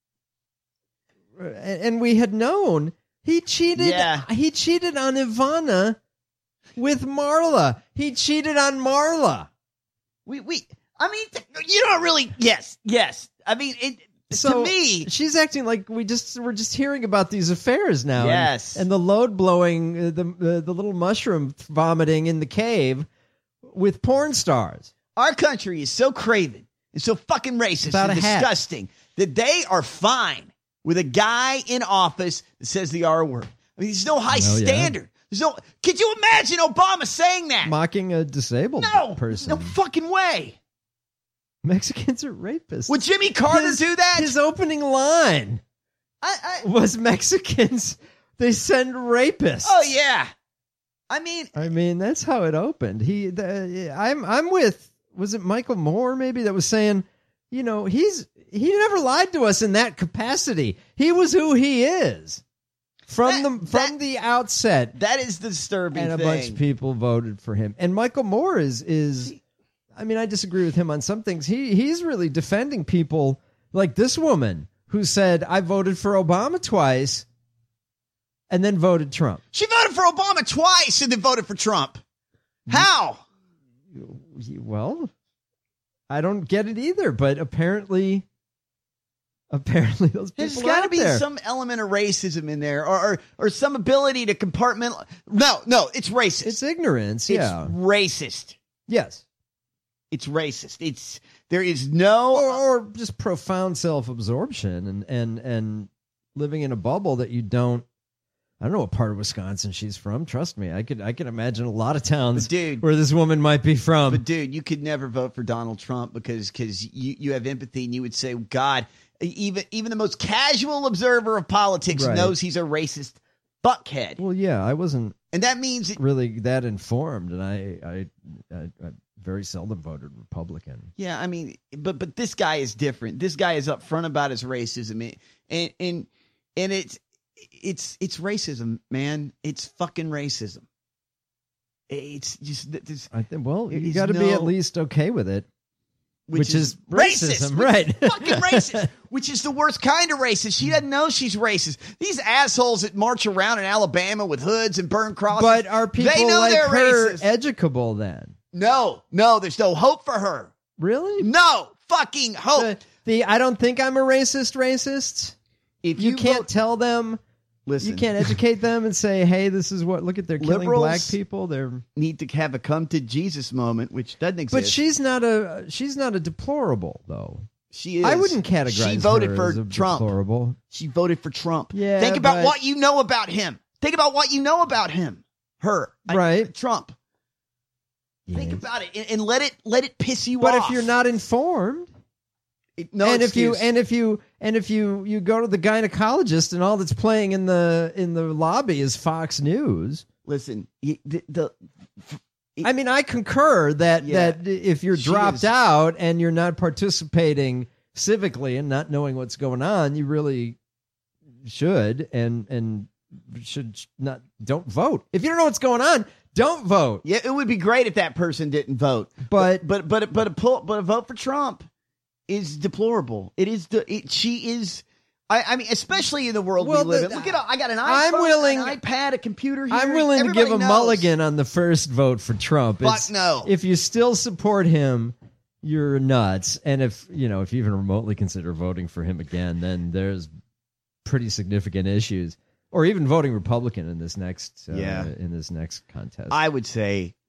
And we had known he cheated. Yeah. He cheated on Ivana with Marla. He cheated on Marla. I mean, you don't really. Yes. I mean, to me, she's acting like we're just hearing about these affairs now. Yes. And the load blowing, the little mushroom vomiting in the cave with porn stars. Our country is so craven and so fucking racist and disgusting that they are fine with a guy in office that says the R word. I mean, there's no high standard. There's no. Could you imagine Obama saying that? Mocking a disabled person. No fucking way. Mexicans are rapists. Would Jimmy Carter do that? His opening line was Mexicans, they send rapists. Oh, yeah. I mean, that's how it opened. I'm with, was it Michael Moore maybe that was saying, you know, he never lied to us in that capacity. He was who he is from the outset. That is the disturbing thing. And a bunch of people voted for him. And Michael Moore is I mean, I disagree with him on some things. He's really defending people like this woman who said, I voted for Obama twice and then voted Trump. She voted for Obama twice and then voted for Trump. How? Well, I don't get it either, but apparently those people There's got to be some element of racism in there or some ability to compartmentalize. No, it's racist. It's ignorance, yeah. It's racist. Yes. It's racist. There is no... Or just profound self-absorption and living in a bubble that you don't... I don't know what part of Wisconsin she's from. Trust me, I could imagine a lot of towns where this woman might be from. But dude, you could never vote for Donald Trump because you have empathy and you would say, God, even the most casual observer of politics knows he's a racist fuckhead. Well, yeah, I wasn't, and that means really that informed, and I very seldom voted Republican. Yeah, I mean, but this guy is different. This guy is upfront about his racism, and it's racism, man. It's fucking racism. It's just this. I think. Well, you got to be at least okay with it, which is racism, racist, right? Fucking racist, which is the worst kind of racist. She doesn't know she's racist. These assholes that march around in Alabama with hoods and burn crosses. But are people they know like they're her racist. educable then? No, there's no hope for her. Really? No fucking hope. I don't think I'm a racist. If you can't tell them. Listen, you can't educate them and say, "Hey, this is what. Look at they're killing black people." They need to have a come to Jesus moment, which doesn't exist. But she's not a deplorable though. She is. I wouldn't categorize. She voted her for as a Trump. Deplorable. She voted for Trump. Yeah. Think about what you know about him. Think about what you know about him. Her. Right. Trump. Yes. Think about it and let it piss you off. But if you're not informed. If you go to the gynecologist and all that's playing in the lobby is Fox News. Listen, I mean, I concur that if you're dropped out and you're not participating civically and not knowing what's going on, you really should and should not don't vote. If you don't know what's going on, don't vote. Yeah, it would be great if that person didn't vote. But a vote for Trump is deplorable. She is. I mean, especially in the world we live in. Look at I got an iPhone, an iPad, a computer here. I'm willing to give a mulligan on the first vote for Trump. Fuck no. If you still support him, you're nuts. And if you even remotely consider voting for him again, then there's pretty significant issues. Or even voting Republican in this next contest. I would say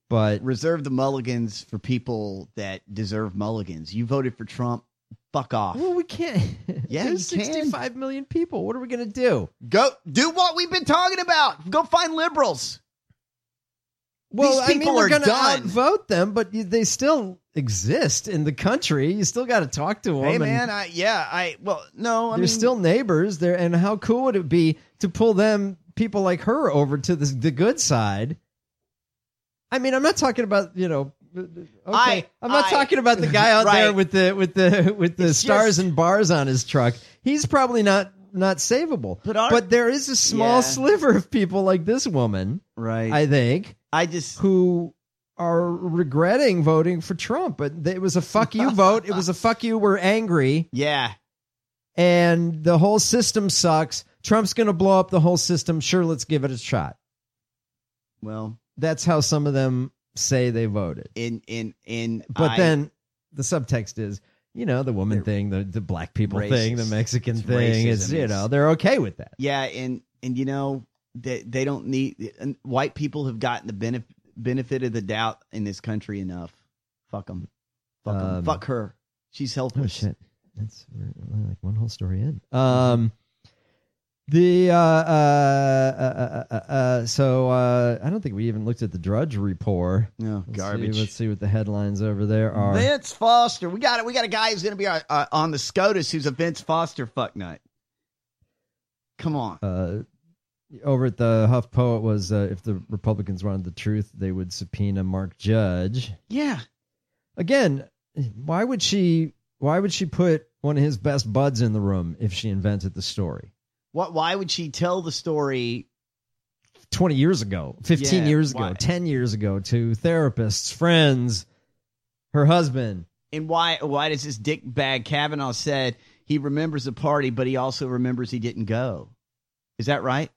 But reserve the mulligans for people that deserve mulligans. You voted for Trump. Fuck off. Well, we can't. Yeah, There's you can. 65 million people. What are we going to do? Go do what we've been talking about. Go find liberals. Well, These people we're are going to done. outvote them, but they still exist in the country. You still got to talk to them. Hey, and man. they're still neighbors. And how cool would it be to pull people like her over to the good side? I mean, I'm not talking about, okay. I'm not talking about the guy out there with the stars and bars on his truck. He's probably not savable. But there is a small sliver of people like this woman, right? I think, who are regretting voting for Trump. But it was a fuck you vote. It was a fuck you. We're angry. Yeah. And the whole system sucks. Trump's going to blow up the whole system. Sure, let's give it a shot. Well, that's how some of them say they voted. But then the subtext is, the woman thing, the black people thing, the Mexican thing. It's they're okay with that. Yeah, and they don't need white people have gotten the benefit of the doubt in this country enough. Fuck them. Fuck her. She's helpless. Oh shit. That's like one whole story in. So I don't think we even looked at the Drudge Report. No, garbage. Let's see what the headlines over there are. Vince Foster. We got a guy who's going to be on the SCOTUS who's a Vince Foster fucknut. Come on. Over at the HuffPo, it was if the Republicans wanted the truth, they would subpoena Mark Judge. Yeah. Again, why would she put one of his best buds in the room if she invented the story? Why would she tell the story 20 years ago, 15 years ago, 10 years ago to therapists, friends, her husband? And why does this dickbag Kavanaugh said he remembers the party, but he also remembers he didn't go? Is that right?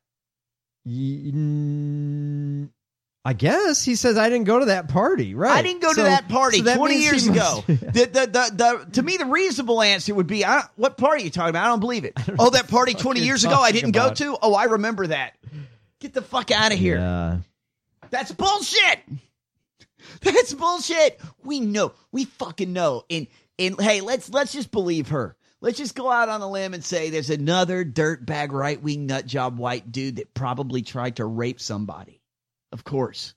I guess he says I didn't go to that party. Right? I didn't go to that party 20 years ago. To me, the reasonable answer would be, "What party are you talking about? I don't believe it." Oh, that party 20 years ago I didn't go to. Oh, I remember that. Get the fuck out of here. Yeah. That's bullshit. That's bullshit. We know. We fucking know. And hey, let's just believe her. Let's just go out on a limb and say there's another dirtbag right-wing nutjob white dude that probably tried to rape somebody. Of course.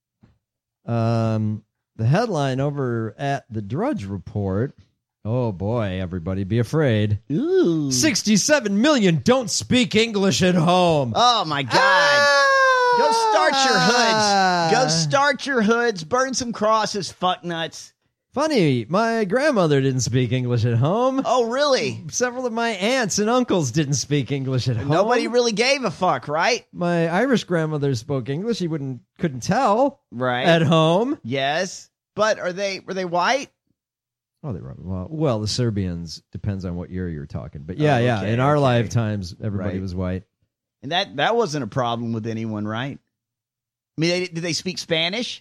The headline over at the Drudge Report. Oh boy, everybody be afraid. Ooh. 67 million don't speak English at home. Oh my God. Go start your hoods. Go start your hoods. Burn some crosses, fucknuts. Funny, my grandmother didn't speak English at home. Oh, really? Several of my aunts and uncles didn't speak English at home. Nobody really gave a fuck, right? My Irish grandmother spoke English. She couldn't tell. Right. At home. Yes. But were they white? Oh, they were. Well, the Serbians, depends on what year you're talking. But yeah. In our lifetimes, everybody was white. And that wasn't a problem with anyone, right? I mean, did they speak Spanish?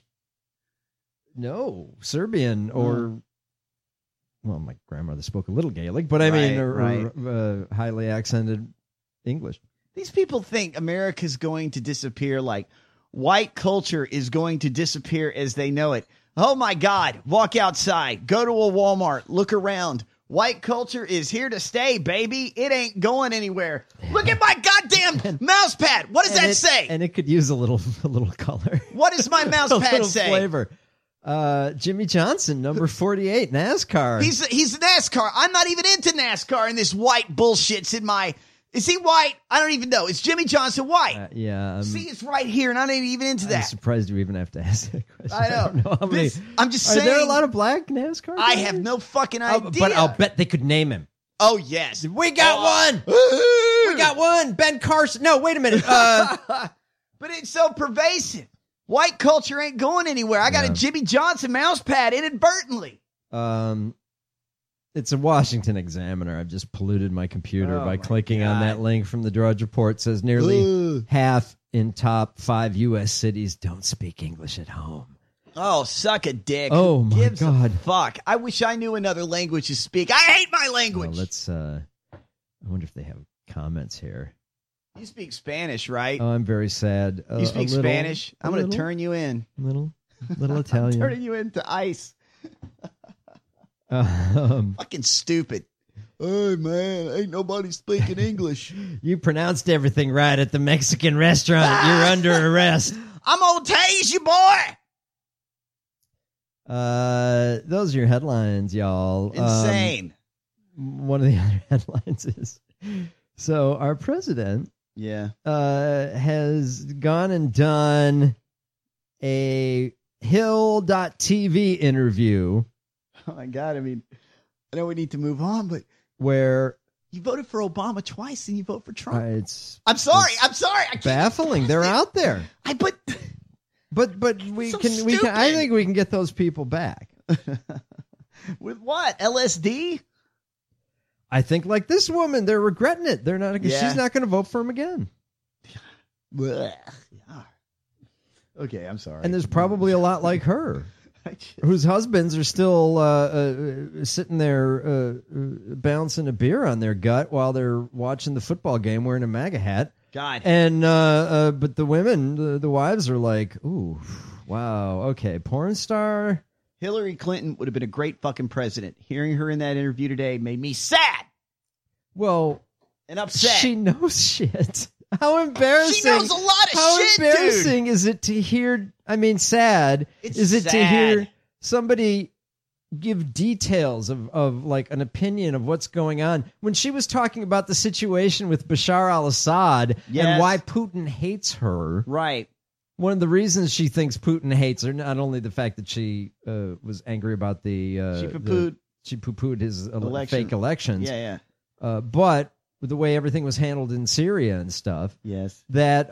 No, Serbian or, well, my grandmother spoke a little Gaelic, but I mean, highly accented English. These people think America's going to disappear, like white culture is going to disappear as they know it. Oh my God, walk outside, go to a Walmart, look around. White culture is here to stay, baby. It ain't going anywhere. Look at my goddamn mouse pad. What does that say? And it could use a little color. What does my mouse pad say? Flavor. Jimmy Johnson, number 48, NASCAR. He's NASCAR. I'm not even into NASCAR, and this white bullshit's in my. Is he white? I don't even know. Is Jimmy Johnson white? Yeah. See, it's right here, and I'm not even into that. I'm surprised you even have to ask that question. I know. don't know how many. I'm just saying. Are there a lot of black NASCAR guys? I have no fucking idea. But I'll bet they could name him. Oh, yes. We got one. We got one. Ben Carson. No, wait a minute. But it's so pervasive. White culture ain't going anywhere. I got a Jimmy Johnson mouse pad inadvertently. It's a Washington Examiner. I've just polluted my computer by clicking on that link from the Drudge Report. It says nearly half in top 5 U.S. cities don't speak English at home. Oh, suck a dick. Oh, my gives God. A fuck. I wish I knew another language to speak. I hate my language. Well, let's, I wonder if they have comments here. You speak Spanish, right? Oh, I'm very sad. You speak Spanish? I'm going to turn you in. Little. Little Italian. Turning you into ice. Fucking stupid. Hey, man, ain't nobody speaking English. You pronounced everything right at the Mexican restaurant. You're under arrest. I'm gonna tase you, boy. Those are your headlines, y'all. Insane. One of the other headlines is, so our president has gone and done a Hill.tv interview. Oh, my God. I mean, I know we need to move on, but where you voted for Obama twice and you vote for Trump. I'm sorry. I can't baffling. They're out there. But we can. I think we can get those people back. With what? LSD? I think like this woman, they're regretting it. They're not. Yeah. She's not going to vote for him again. Okay, I'm sorry. And there's probably a lot like her, whose husbands are still sitting there bouncing a beer on their gut while they're watching the football game wearing a MAGA hat. God. And but the women, the wives are like, ooh, wow, okay, porn star. Hillary Clinton would have been a great fucking president. Hearing her in that interview today made me sad. Well, and upset. She knows shit. How embarrassing. She knows a lot of shit, How embarrassing is it to hear, I mean, sad. Is it to hear somebody give details of like an opinion of what's going on when she was talking about the situation with Bashar al-Assad and why Putin hates her. Right. One of the reasons she thinks Putin hates her, not only the fact that she was angry about she poo-pooed his fake elections. Yeah. But with the way everything was handled in Syria and stuff. Yes. That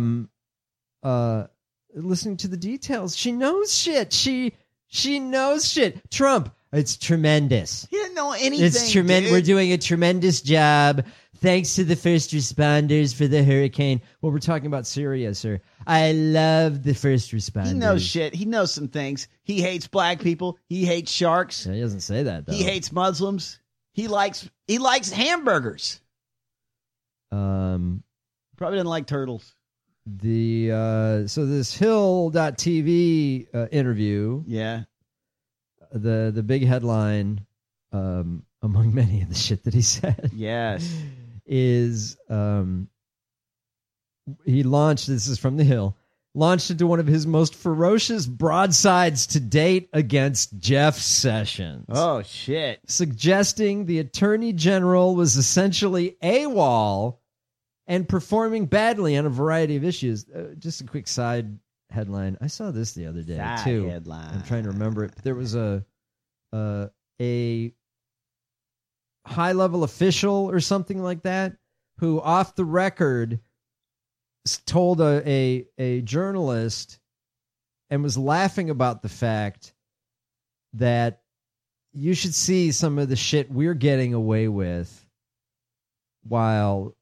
listening to the details, she knows shit. She knows shit. Trump, it's tremendous. He didn't know anything. It's tremendous. We're doing a tremendous job. Thanks to the first responders for the hurricane. Well, we're talking about Syria, sir. I love the first responders. He knows shit. He knows some things. He hates black people. He hates sharks. Yeah, he doesn't say that, though. He hates Muslims. He likes hamburgers. Probably doesn't like turtles. So this Hill.tv interview. Yeah. The big headline, among many of the shit that he said. Yes. Is he launched, this is from the Hill, launched into one of his most ferocious broadsides to date against Jeff Sessions. Oh, shit. Suggesting the Attorney General was essentially AWOL and performing badly on a variety of issues. Just a quick side headline. I saw this the other day, too. Headline. I'm trying to remember it. There was a high-level official or something like that who, off the record, told a journalist and was laughing about the fact that you should see some of the shit we're getting away with while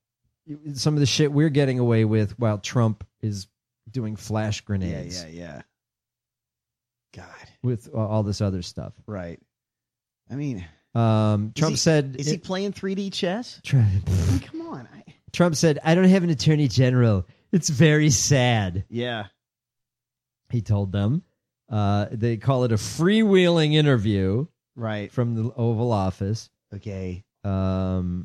Trump is doing flash grenades. Yeah. God. With all this other stuff. Right. I mean, Trump said... Is he playing 3D chess? I mean, come on. Trump said, I don't have an attorney general. It's very sad. Yeah. He told them. They call it a freewheeling interview. Right. From the Oval Office. Okay. I'm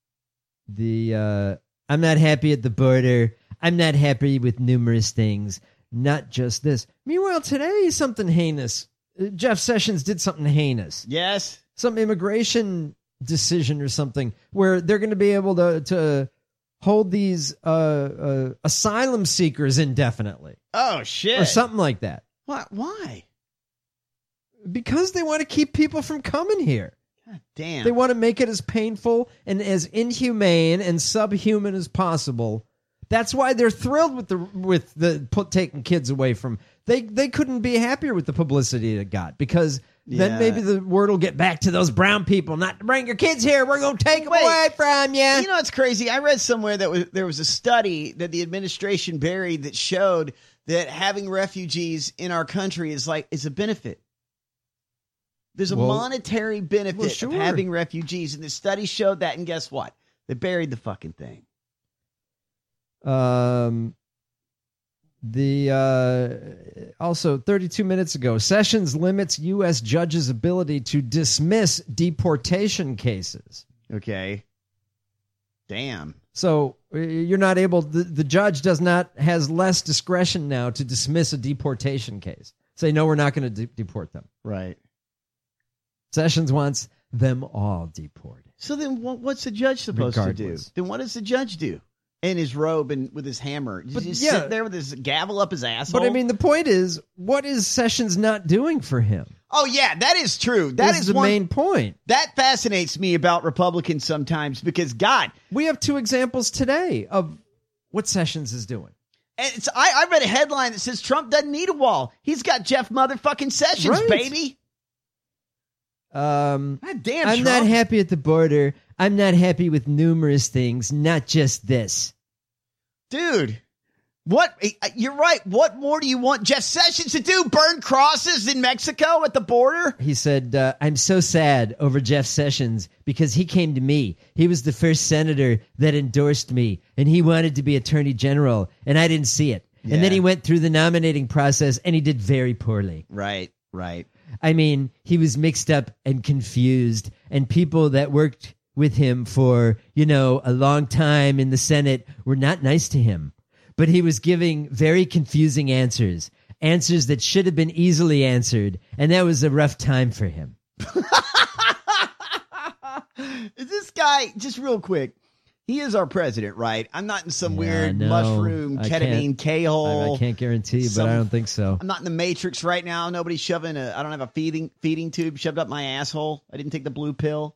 not happy at the border. I'm not happy with numerous things. Not just this. Meanwhile, today, something heinous. Jeff Sessions did something heinous. Yes. Some immigration decision or something where they're going to be able to hold these asylum seekers indefinitely. Oh, shit. Or something like that. What? Why? Because they want to keep people from coming here. God damn. They want to make it as painful and as inhumane and subhuman as possible. That's why they're thrilled with the taking kids away from. They couldn't be happier with the publicity it got, because then maybe the word will get back to those brown people not to bring your kids here. We're going to take them away from you. You know, it's crazy. I read somewhere that there was a study that the administration buried that showed that having refugees in our country is a benefit. There's a monetary benefit of having refugees, and the study showed that. And guess what? They buried the fucking thing. Also 32 minutes ago, Sessions limits U.S. judges' ability to dismiss deportation cases. Okay. Damn. So you're not able. The judge has less discretion now to dismiss a deportation case. Say no, we're not going to deport them. Right. Sessions wants them all deported. So then, what's the judge supposed to do? Then what does the judge do? In his robe and with his hammer, just sit there with his gavel up his asshole. But I mean, the point is, what is Sessions not doing for him? Oh yeah, that is true. That is the main point. That fascinates me about Republicans sometimes because, God, we have two examples today of what Sessions is doing. And I read a headline that says Trump doesn't need a wall. He's got Jeff motherfucking Sessions, baby. God damn, I'm not happy at the border. I'm not happy with numerous things, not just this. Dude, what? You're right. What more do you want Jeff Sessions to do? Burn crosses in Mexico at the border? He said, I'm so sad over Jeff Sessions because he came to me. He was the first senator that endorsed me, and he wanted to be attorney general, and I didn't see it. Yeah. And then he went through the nominating process, and he did very poorly. Right. I mean, he was mixed up and confused, and people that worked with him for, a long time in the Senate were not nice to him. But he was giving very confusing answers that should have been easily answered, and that was a rough time for him. Is this guy, just real quick, he is our president, right? I'm not in some weird mushroom, ketamine K-hole. I can't guarantee, but I don't think so. I'm not in the Matrix right now. Nobody's shoving I don't have a feeding tube shoved up my asshole. I didn't take the blue pill.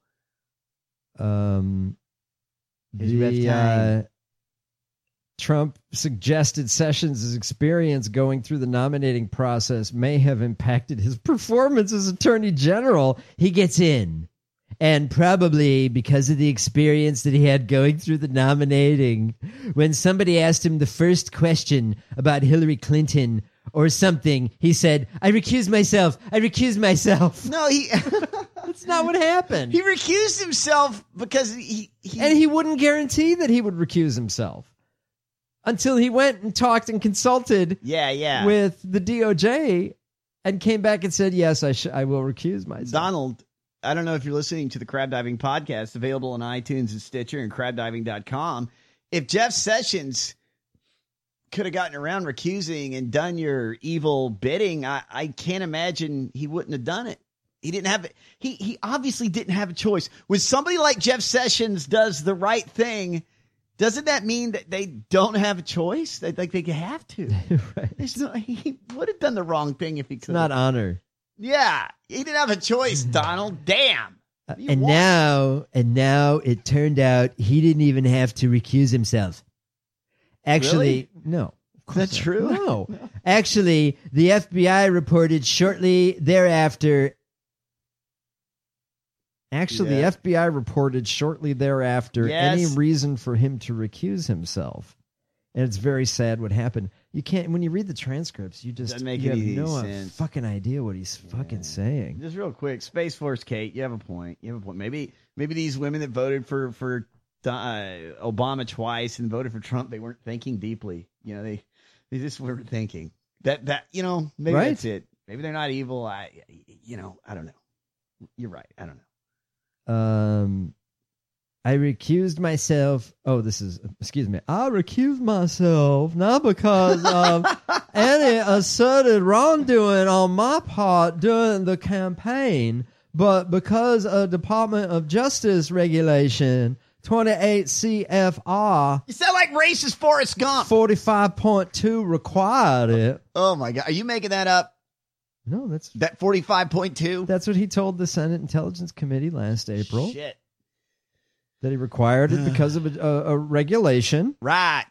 Trump suggested Sessions' experience going through the nominating process may have impacted his performance as attorney general. He gets in. And probably because of the experience that he had going through the nominating, when somebody asked him the first question about Hillary Clinton or something, he said, I recuse myself. No, that's not what happened. He recused himself because he and he wouldn't guarantee that he would recuse himself until he went and talked and consulted with the DOJ and came back and said, yes, I will recuse myself. Donald, I don't know if you're listening to the Crab Diving Podcast, available on iTunes and Stitcher and crabdiving.com. If Jeff Sessions could have gotten around recusing and done your evil bidding, I can't imagine he wouldn't have done it. He didn't have it. He obviously didn't have a choice. When somebody like Jeff Sessions does the right thing, doesn't that mean that they don't have a choice? They have to. Right. He would have done the wrong thing if he could. It's not honor. Yeah, he didn't have a choice, Donald. Damn. And now it turned out he didn't even have to recuse himself. Actually, really? No. Is that true? No. Actually, the FBI reported shortly thereafter. The FBI reported shortly thereafter any reason for him to recuse himself. And it's very sad what happened. You can't, when you read the transcripts, you have no fucking idea what he's fucking saying. Just real quick, Space Force Kate, you have a point. Maybe these women that voted for Obama twice and voted for Trump, they weren't thinking deeply. They just weren't thinking that maybe right. That's it. Maybe they're not evil. I don't know. You're right. I don't know. I recused myself. I recused myself not because of any asserted wrongdoing on my part during the campaign, but because of Department of Justice regulation 28 CFR. You sound like racist Forrest Gump. 45.2 required it. Oh my God. Are you making that up? No, that's that 45.2. That's what he told the Senate Intelligence Committee last April. Shit. That he required it because of a regulation. Right.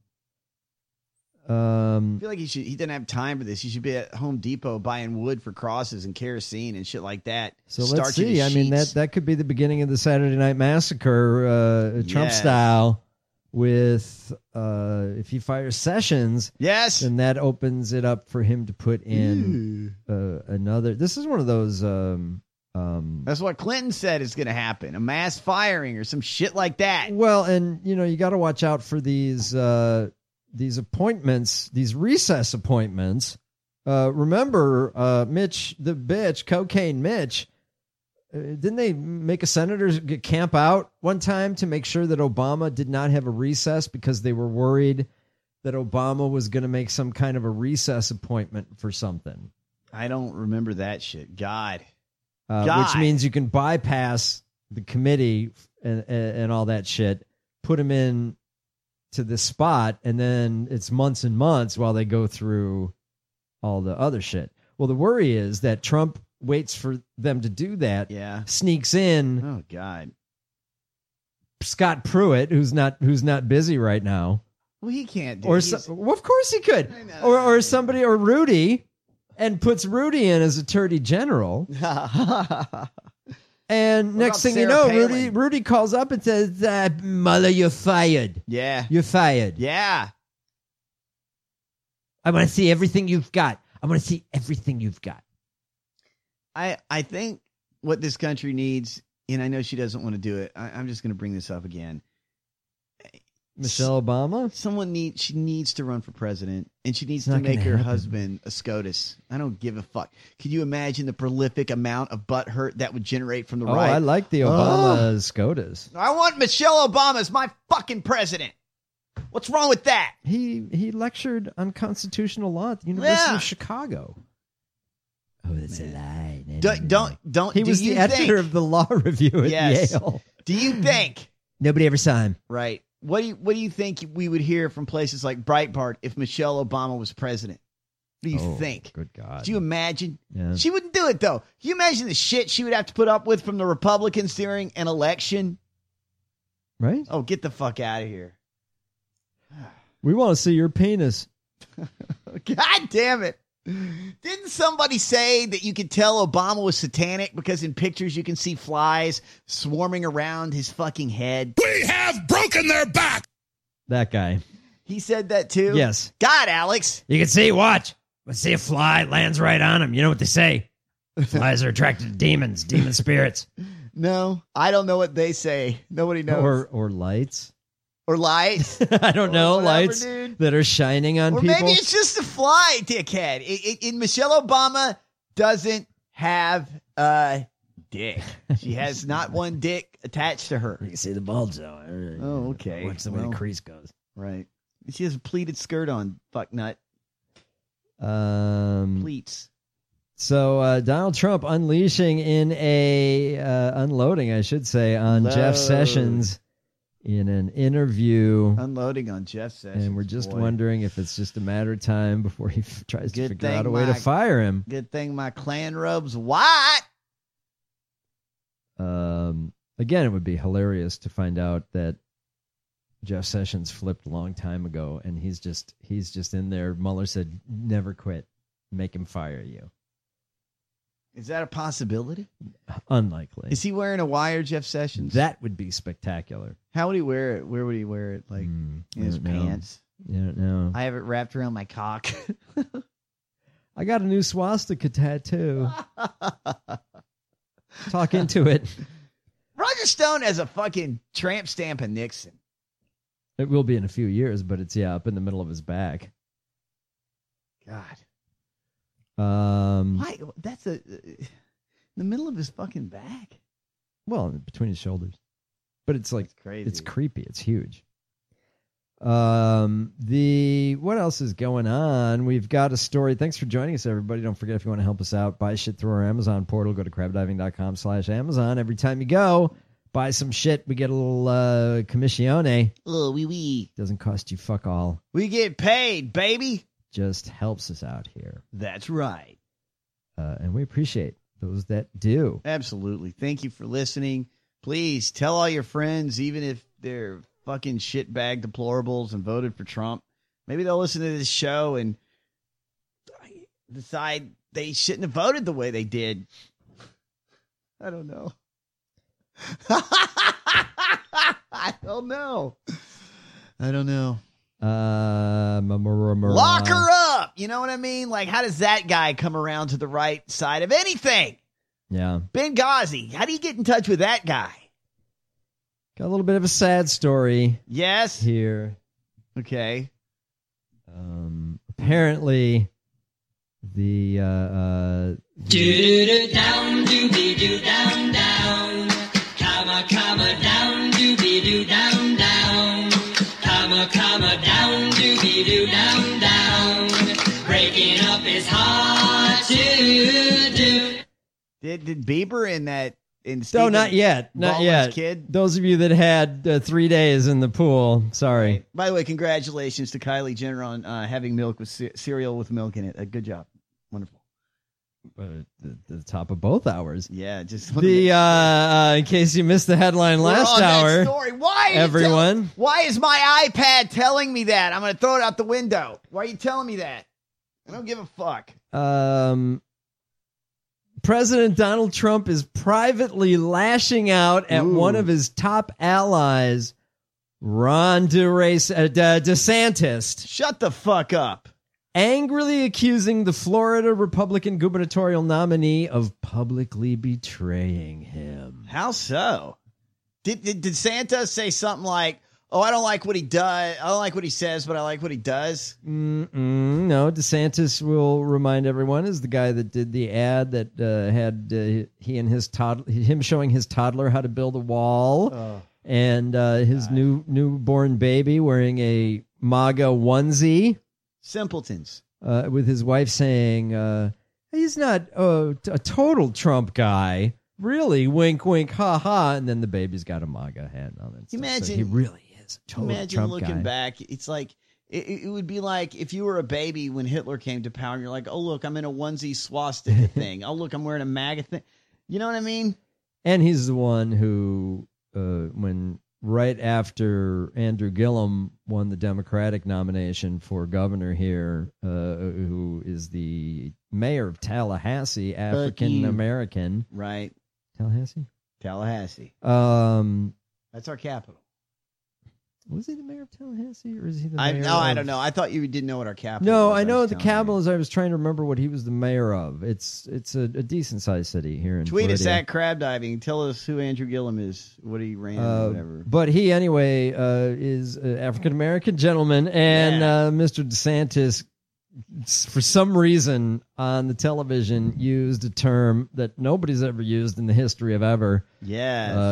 I feel like he didn't have time for this. He should be at Home Depot buying wood for crosses and kerosene and shit like that. So let's see. I mean, that could be the beginning of the Saturday Night Massacre, Trump style, with if he fires Sessions. Yes. Then that opens it up for him to put in another. This is one of those. That's what Clinton said is going to happen. A mass firing or some shit like that. Well, and you got to watch out for these appointments, these recess appointments. Remember, Mitch, the bitch, Cocaine Mitch, didn't they make a senator camp out one time to make sure that Obama did not have a recess because they were worried that Obama was going to make some kind of a recess appointment for something? I don't remember that shit. God. Which means you can bypass the committee and all that shit, put him in to this spot, and then it's months and months while they go through all the other shit. Well, the worry is that Trump waits for them to do that. Yeah. Sneaks in. Oh God. Scott Pruitt, who's not busy right now. Well, he can't do or it. Well, of course he could. Or somebody, or Rudy, and puts Rudy in as Attorney General. And next thing you know, Rudy calls up and says, Mueller, you're fired. Yeah. You're fired. Yeah. I want to see everything you've got. I want to see everything you've got. I think what this country needs, and I know she doesn't want to do it. I'm just going to bring this up again. Michelle Obama? She needs to run for president, and she needs to make her husband a SCOTUS. I don't give a fuck. Could you imagine the prolific amount of butt hurt that would generate from the right? I like the Obama SCOTUS. I want Michelle Obama as my fucking president. What's wrong with that? He lectured on constitutional law at the University of Chicago. Oh, that's a lie. Don't. He was the editor of the law review at Yale. Do you think nobody ever saw him? Right. What do you think we would hear from places like Breitbart if Michelle Obama was president? What do you think? Good God. Do you imagine? Yeah. She wouldn't do it, though. Can you imagine the shit she would have to put up with from the Republicans during an election? Right? Oh, get the fuck out of here. We want to see your penis. God damn it. Didn't somebody say that you could tell Obama was satanic because in pictures you can see flies swarming around his fucking head? We have broken their back. That guy. He said that too? Yes. God, Alex. You can see, watch. Let's see a fly lands right on him. You know what they say. Flies are attracted to demons, demon spirits. No, I don't know what they say. Nobody knows. Or lights. Or lights. I don't know. Whatever, lights dude. that are shining on or people. Maybe it's just a fly, dickhead. Michelle Obama doesn't have a dick. She has not one dick attached to her. You can see the bulge, though. Oh, okay. Watch the way the crease goes. Right. She has a pleated skirt on, fucknut. Pleats. So Donald Trump unleashing in unloading, I should say, on Jeff Sessions in an interview. Unloading on Jeff Sessions. And we're just wondering if it's just a matter of time before he tries to figure out a way to fire him. Good thing my clan robes white. Again, it would be hilarious to find out that Jeff Sessions flipped a long time ago, and he's just in there. Mueller said, "Never quit. Make him fire you." Is that a possibility? Unlikely. Is he wearing a wire, Jeff Sessions? That would be spectacular. How would he wear it? Where would he wear it? Like in his pants? I don't know. I have it wrapped around my cock. I got a new swastika tattoo. Talk into it. Roger Stone has a fucking tramp stamp of Nixon. It will be in a few years, but it's up in the middle of his back. God. Why? That's in the middle of his fucking back. Well, between his shoulders. But it's like crazy. It's creepy. It's huge. What else is going on? We've got a story. Thanks for joining us, everybody. Don't forget, if you want to help us out, buy shit through our Amazon portal. Go to crabdiving.com/Amazon. Every time you go, buy some shit. We get a little commissione. Oh, wee. Doesn't cost you fuck all. We get paid, baby. Just helps us out here. That's right. And we appreciate those that do. Absolutely. Thank you for listening. Please tell all your friends, even if they're fucking shitbag deplorables and voted for Trump. Maybe they'll listen to this show and decide they shouldn't have voted the way they did. I don't know. I don't know. Lock her up. You know what I mean? Like, how does that guy come around to the right side of anything? Yeah. Benghazi. How do you get in touch with that guy? Got a little bit of a sad story. Yes. Here. Okay. Apparently, the Do down, doobie doo down down, comma down, doobie doo down down, comma down, doobie doo down down. Breaking up is hard to do. Did Bieber in that? No, not yet. Not Baldwin's yet. kid? Those of you that had 3 days in the pool, sorry. Right. By the way, congratulations to Kylie Jenner on having milk with cereal with milk in it. Good job. Wonderful. The top of both hours. Yeah, just in case you missed the headline last hour. Story. Why? Everyone. Why is my iPad telling me that? I'm going to throw it out the window. Why are you telling me that? I don't give a fuck. President Donald Trump is privately lashing out at one of his top allies, Ron DeSantis. Shut the fuck up. Angrily accusing the Florida Republican gubernatorial nominee of publicly betraying him. How so? Did Santa say something like, "Oh, I don't like what he does. I don't like what he says, but I like what he does"? No, DeSantis, will remind everyone, is the guy that did the ad that had him showing his toddler how to build a wall, and his newborn baby wearing a MAGA onesie. Simpletons. With his wife saying, he's not a total Trump guy. Really, wink, wink, ha, ha. And then the baby's got a MAGA hat on it. Imagine, so he really is a total imagine Trump looking guy. back. It's like, it would be like if you were a baby when Hitler came to power and you're like, oh, look, I'm in a onesie swastika thing. Oh, look, I'm wearing a MAGA thing. You know what I mean? And he's the one who, when right after Andrew Gillum won the Democratic nomination for governor here, who is the mayor of Tallahassee, African American. Right. Tallahassee? That's our capital. Was he the mayor of Tallahassee, or is he the mayor? I don't know. I thought you didn't know what our capital was. No, I know the capital is. I was trying to remember what he was the mayor of. It's a decent sized city here in Tweet Florida. us at Crab Diving. Tell us who Andrew Gillum is, what he ran, or whatever. But he, anyway, is an African American gentleman, and Mr. DeSantis, for some reason, on the television, used a term that nobody's ever used in the history of ever. Yeah,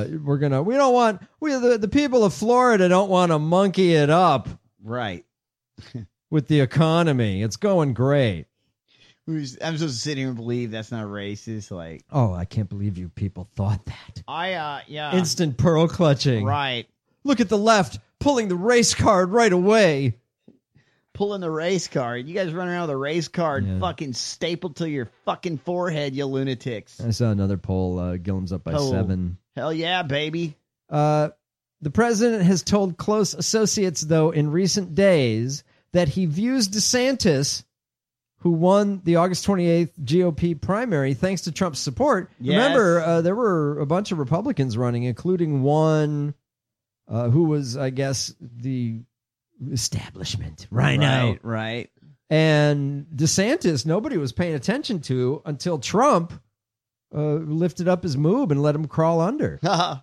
the people of Florida don't want to monkey it up, right? With the economy, it's going great. I'm supposed to sit here and believe that's not racist. Like, oh, I can't believe you people thought that. Yeah. Instant pearl clutching. Right. Look at the left pulling the race card right away. Pulling the race card. You guys run around with a race card fucking stapled to your fucking forehead, you lunatics. I saw another poll. Gillum's up by 7. Hell yeah, baby. The president has told close associates, though, in recent days that he views DeSantis, who won the August 28th GOP primary thanks to Trump's support. Yes. Remember, there were a bunch of Republicans running, including one who was, I guess, the establishment. Right. And DeSantis, nobody was paying attention to until Trump lifted up his moob and let him crawl under.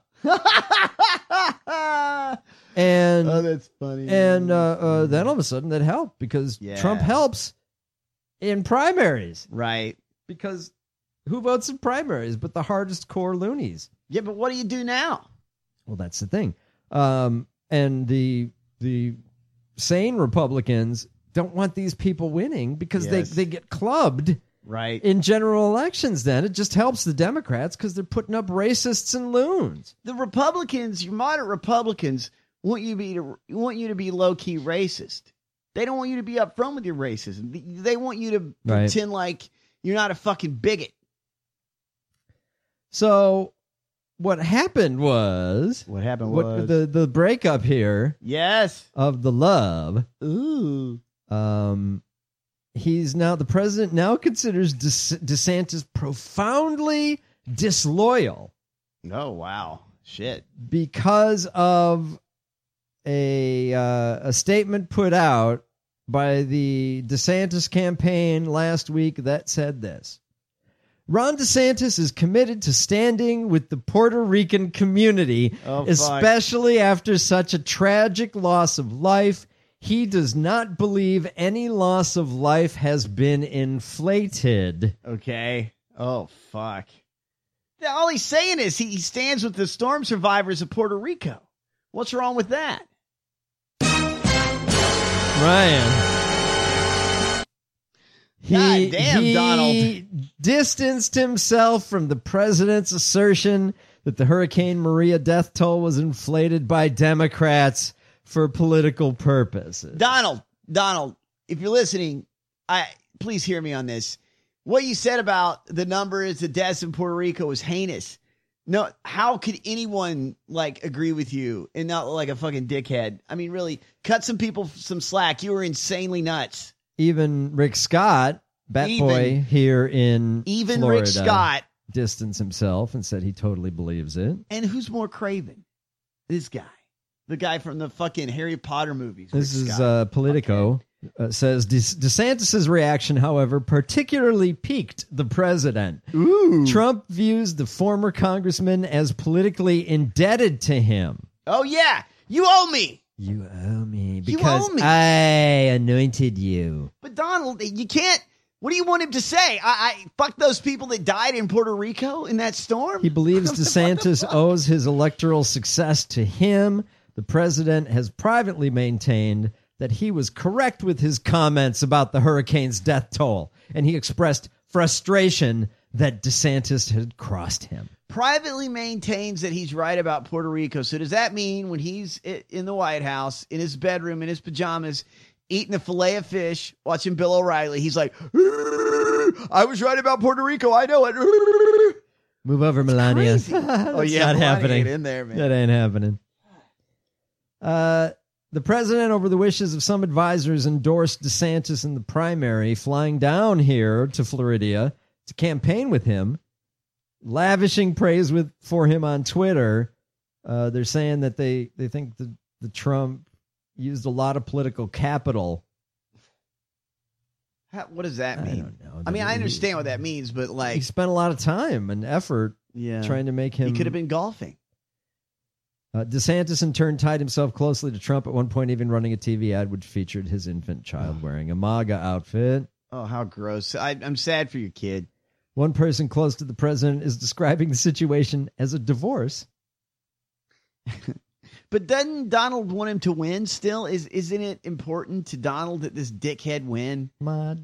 And that's funny. And then all of a sudden that helped because Trump helps in primaries. Right. Because who votes in primaries but the hardest core loonies? Yeah, but what do you do now? Well, that's the thing. And the sane Republicans don't want these people winning because they get clubbed in general elections. Then it just helps the Democrats because they're putting up racists and loons. The Republicans, your moderate Republicans, want you to be low-key racist. They don't want you to be upfront with your racism. They want you to pretend like you're not a fucking bigot. So what happened was the breakup here. Yes. Of the love. Ooh. The president now considers DeSantis profoundly disloyal. Oh, wow. Shit. Because of a statement put out by the DeSantis campaign last week that said this: Ron DeSantis is committed to standing with the Puerto Rican community, especially after such a tragic loss of life. he does not believe any loss of life has been inflated. Okay. Oh, fuck. All he's saying is he stands with the storm survivors of Puerto Rico. What's wrong with that? Ryan. God damn, Donald. He distanced himself from the president's assertion that the Hurricane Maria death toll was inflated by Democrats for political purposes. Donald, if you're listening, please hear me on this. What you said about the numbers, the deaths in Puerto Rico was heinous. No, how could anyone agree with you and not like a fucking dickhead? I mean, really, cut some people some slack. You were insanely nuts. Even Rick Scott, Batboy here in Florida, Rick Scott distanced himself and said he totally believes it. And who's more craven? This guy. The guy from the fucking Harry Potter movies. This is Politico. Says DeSantis' reaction, however, particularly piqued the president. Ooh. Trump views the former congressman as politically indebted to him. Oh, yeah. You owe me. You owe me because I anointed you. But Donald, you can't. What do you want him to say? I fuck those people that died in Puerto Rico in that storm? He believes DeSantis owes his electoral success to him. The president has privately maintained that he was correct with his comments about the hurricane's death toll, and he expressed frustration that DeSantis had crossed him. Privately maintains that he's right about Puerto Rico. So does that mean when he's in the White House, in his bedroom, in his pajamas, eating a fillet of fish, watching Bill O'Reilly, he's like, I was right about Puerto Rico. I know it. Move over, Melania. Oh, yeah. Not happening. In there, man. That ain't happening. The president, over the wishes of some advisors, endorsed DeSantis in the primary, flying down here to Florida to campaign with him, lavishing praise for him on Twitter. They're saying that they think the Trump used a lot of political capital. What does that mean? I don't know. I mean, I understand what that means, but he spent a lot of time and effort trying to make him. He could have been golfing. DeSantis, in turn, tied himself closely to Trump, at one point even running a TV ad which featured his infant child wearing a MAGA outfit. Oh, how gross. I'm sad for your kid. One person close to the president is describing the situation as a divorce. But doesn't Donald want him to win still? Isn't it important to Donald that this dickhead win? My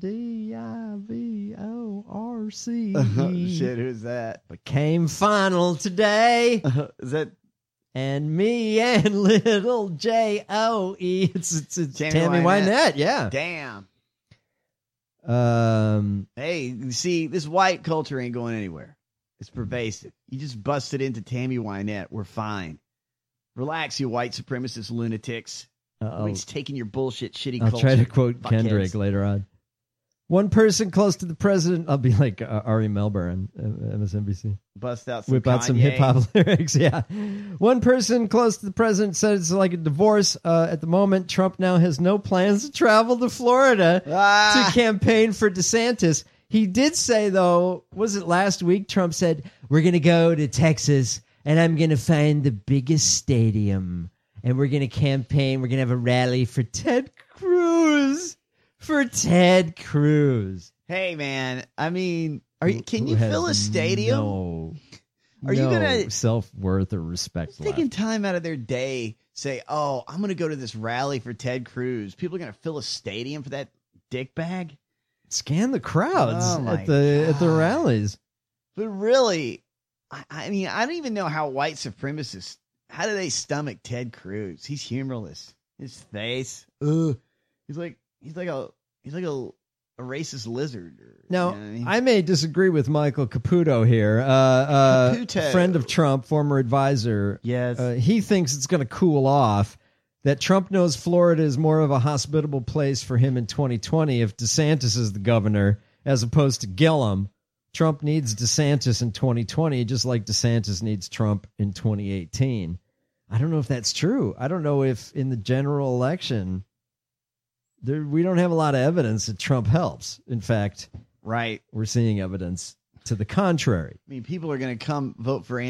DIVORC. Shit, who's that? Became final today. Is that... And me and little J-O-E. It's Tammy Wynette. Yeah. Damn. Hey, you see, this white culture ain't going anywhere. It's pervasive. You just busted into Tammy Wynette. We're fine. Relax, you white supremacist lunatics. He's taking your bullshit shitty culture. I'll try to quote Kendrick later on. One person close to the president, I'll be like Ari Melber on MSNBC. Bust out some Whip out Kanye. some hip-hop lyrics, yeah. One person close to the president said it's like a divorce. At the moment, Trump now has no plans to travel to Florida to campaign for DeSantis. He did say, though, was it last week? Trump said, we're going to go to Texas, and I'm going to find the biggest stadium, and we're going to campaign. We're going to have a rally for Ted Cruz. For Ted Cruz. Hey, man. I mean, can you fill a stadium? No. Are you gonna self-worth or respect left? Taking time out of their day, say, "Oh, I'm gonna go to this rally for Ted Cruz." People are gonna fill a stadium for that dickbag. Scan the crowds at the rallies. But really, I mean, I don't even know how white supremacists. How do they stomach Ted Cruz? He's humorless. His face. He's like a racist lizard. Now, I may disagree with Michael Caputo here. Friend of Trump, former advisor. Yes. He thinks it's going to cool off, that Trump knows Florida is more of a hospitable place for him in 2020 if DeSantis is the governor, as opposed to Gillum. Trump needs DeSantis in 2020, just like DeSantis needs Trump in 2018. I don't know if that's true. I don't know if in the general election... we don't have a lot of evidence that Trump helps. In fact, right, we're seeing evidence to the contrary. I mean, people are going to come vote for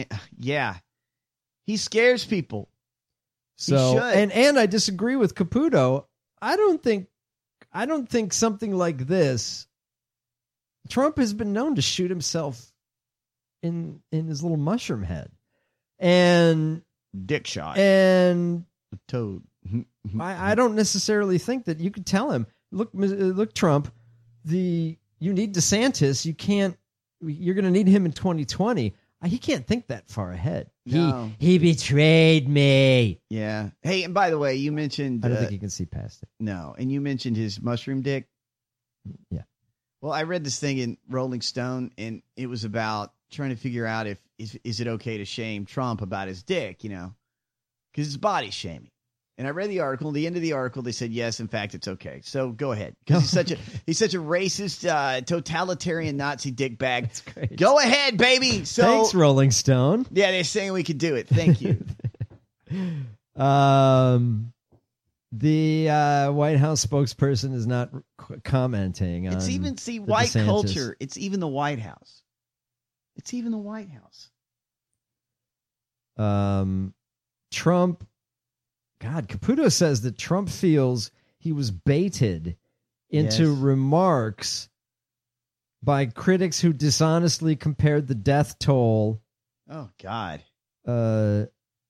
he scares people. So, and I disagree with Caputo. I don't think something like this. Trump has been known to shoot himself in his little mushroom head, and dick shot, and the toad. I don't necessarily think that you could tell him, look, Trump, you need DeSantis. You're going to need him in 2020. He can't think that far ahead. No. He betrayed me. Yeah. Hey, and by the way, you mentioned... I don't think he can see past it. No. And you mentioned his mushroom dick. Yeah. Well, I read this thing in Rolling Stone, and it was about trying to figure out is it okay to shame Trump about his dick, because it's body shaming. And I read the article. At the end of the article, they said, yes, in fact, it's okay. So go ahead. Because he's such a racist, totalitarian Nazi dick bag. That's great. Go ahead, baby. So, thanks, Rolling Stone. Yeah, they're saying we could do it. Thank you. The White House spokesperson is not commenting on. It's even white DeSantis. culture. It's even the White House. It's even the White House. Trump. God, Caputo says that Trump feels he was baited into remarks by critics who dishonestly compared the death toll. Oh, God. Of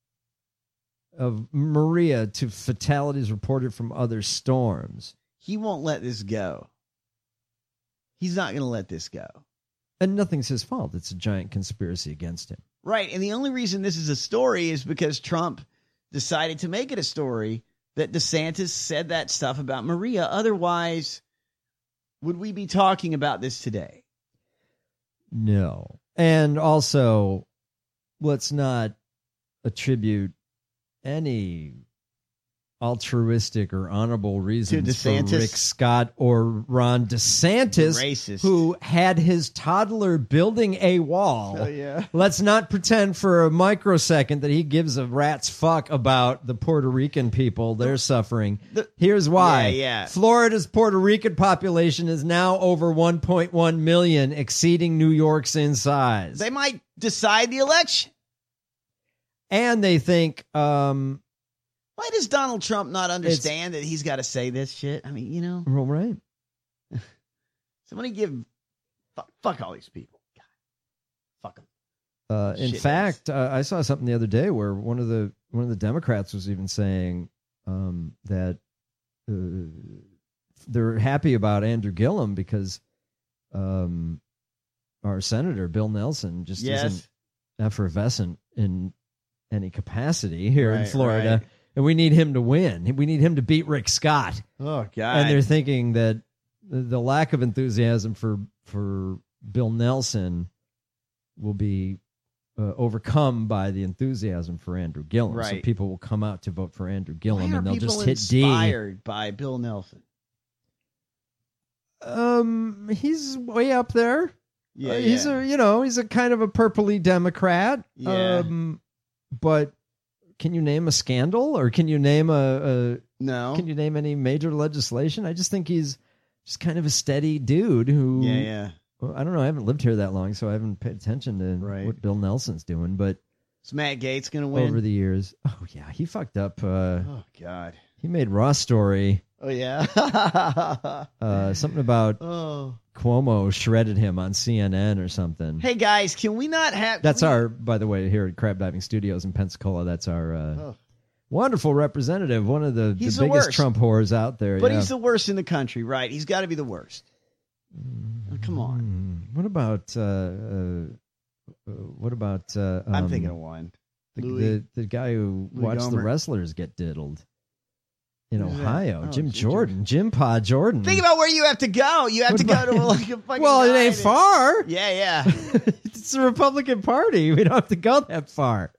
Maria to fatalities reported from other storms. He won't let this go. He's not going to let this go. And nothing's his fault. It's a giant conspiracy against him. Right. And the only reason this is a story is because Trump decided to make it a story that DeSantis said that stuff about Maria. Otherwise, would we be talking about this today? No. And also, let's not attribute any altruistic or honorable reasons for Rick Scott or Ron DeSantis, racist, who had his toddler building a wall. Oh, yeah. Let's not pretend for a microsecond that he gives a rat's fuck about the Puerto Rican people. They're suffering. Here's why. Yeah. Florida's Puerto Rican population is now over 1.1 million, exceeding New York's in size. They might decide the election. And they think... why does Donald Trump not understand that he's got to say this shit? I mean, Well, right. Somebody fuck all these people. God, fuck them. In fact, I saw something the other day where one of the Democrats was even saying that they're happy about Andrew Gillum because our senator Bill Nelson just isn't effervescent in any capacity here in Florida. Right. And we need him to win. We need him to beat Rick Scott. Oh, God. And they're thinking that the lack of enthusiasm for Bill Nelson will be overcome by the enthusiasm for Andrew Gillum. Right. So people will come out to vote for Andrew Gillum, Why and they'll people just hit D. inspired by Bill Nelson? He's way up there. Yeah, he's a kind of a purpley Democrat. Yeah. But can you name a scandal, or can you name no? Can you name any major legislation? I just think he's just kind of a steady dude who. Yeah. Well, I don't know. I haven't lived here that long, so I haven't paid attention to what Bill Nelson's doing. But is Matt Gaetz going to win over the years? Oh yeah, he fucked up. Oh God, he made Raw Story. Oh yeah, something about Cuomo shredded him on CNN or something. Hey guys, can we not have? That's our, by the way, here at Crab Diving Studios in Pensacola. That's our wonderful representative, one of the biggest worst Trump whores out there. But he's the worst in the country, right? He's got to be the worst. Oh, come on. What about? I'm thinking of one. The guy who watched Gomer. the wrestlers get diddled in Who's that? Ohio. Oh, Jim Jordan. Jim Pa Jordan. Think about where you have to go. You have to go to like a fucking. Well, it ain't far. Yeah. It's the Republican Party. We don't have to go that far.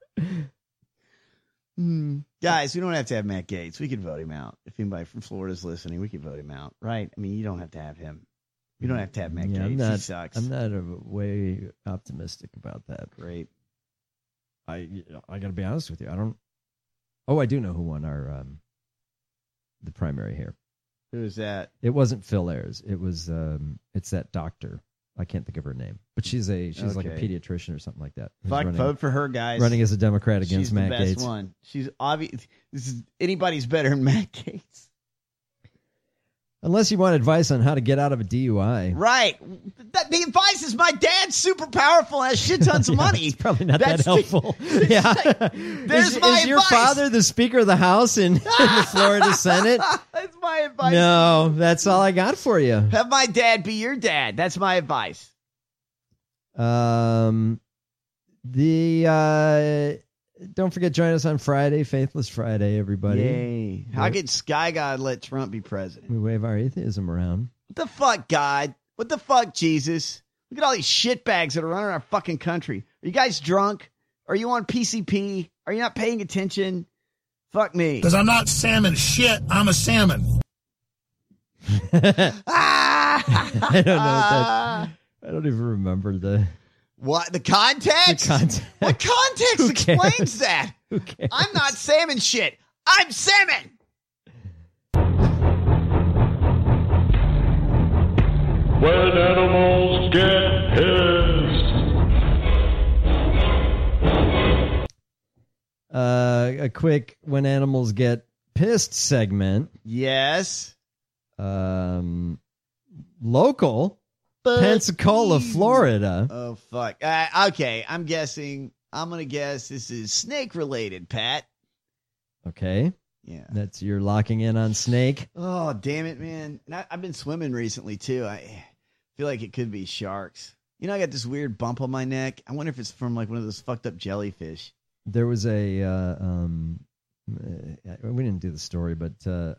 Guys, we don't have to have Matt Gaetz. We could vote him out. If anybody from Florida's listening, we could vote him out, right? I mean, you don't have to have him. You don't have to have Matt Gaetz. He sucks. I'm not way optimistic about that. Great. I got to be honest with you. I don't. Oh, I do know who won our the primary here. Who is that? It wasn't Phil Ayers. It was it's that doctor. I can't think of her name, but she's like a pediatrician or something like that. Fuck, vote for her, guys. Running as a Democrat against She's Matt the best Gaetz. One. She's obvious. Anybody's better than Matt Gaetz. Unless you want advice on how to get out of a DUI. Right. The advice is my dad's super powerful and has shit tons of money. It's probably not that helpful. Yeah. There's my Is your advice. father the Speaker of the House in the Florida Senate? That's my advice. No, that's all I got for you. Have my dad be your dad. That's my advice. Don't forget, join us on Friday, Faithless Friday, everybody. Yay. How could Sky God let Trump be president? We wave our atheism around. What the fuck, God? What the fuck, Jesus? Look at all these shitbags that are running our fucking country. Are you guys drunk? Are you on PCP? Are you not paying attention? Fuck me. Because I'm not salmon shit. I'm a salmon. I don't know that. I don't even remember the... What? The context? What context explains that? Who cares? I'm not salmon shit. I'm salmon. When animals get pissed. A quick When Animals Get Pissed segment. Yes. Local. Pensacola, Florida. Oh, fuck. Okay, I'm going to guess this is snake related, Pat. Okay. Yeah. You're locking in on snake. Oh, damn it, man. And I've been swimming recently, too. I feel like it could be sharks. You know, I got this weird bump on my neck. I wonder if it's from like one of those fucked up jellyfish. There was we didn't do the story, but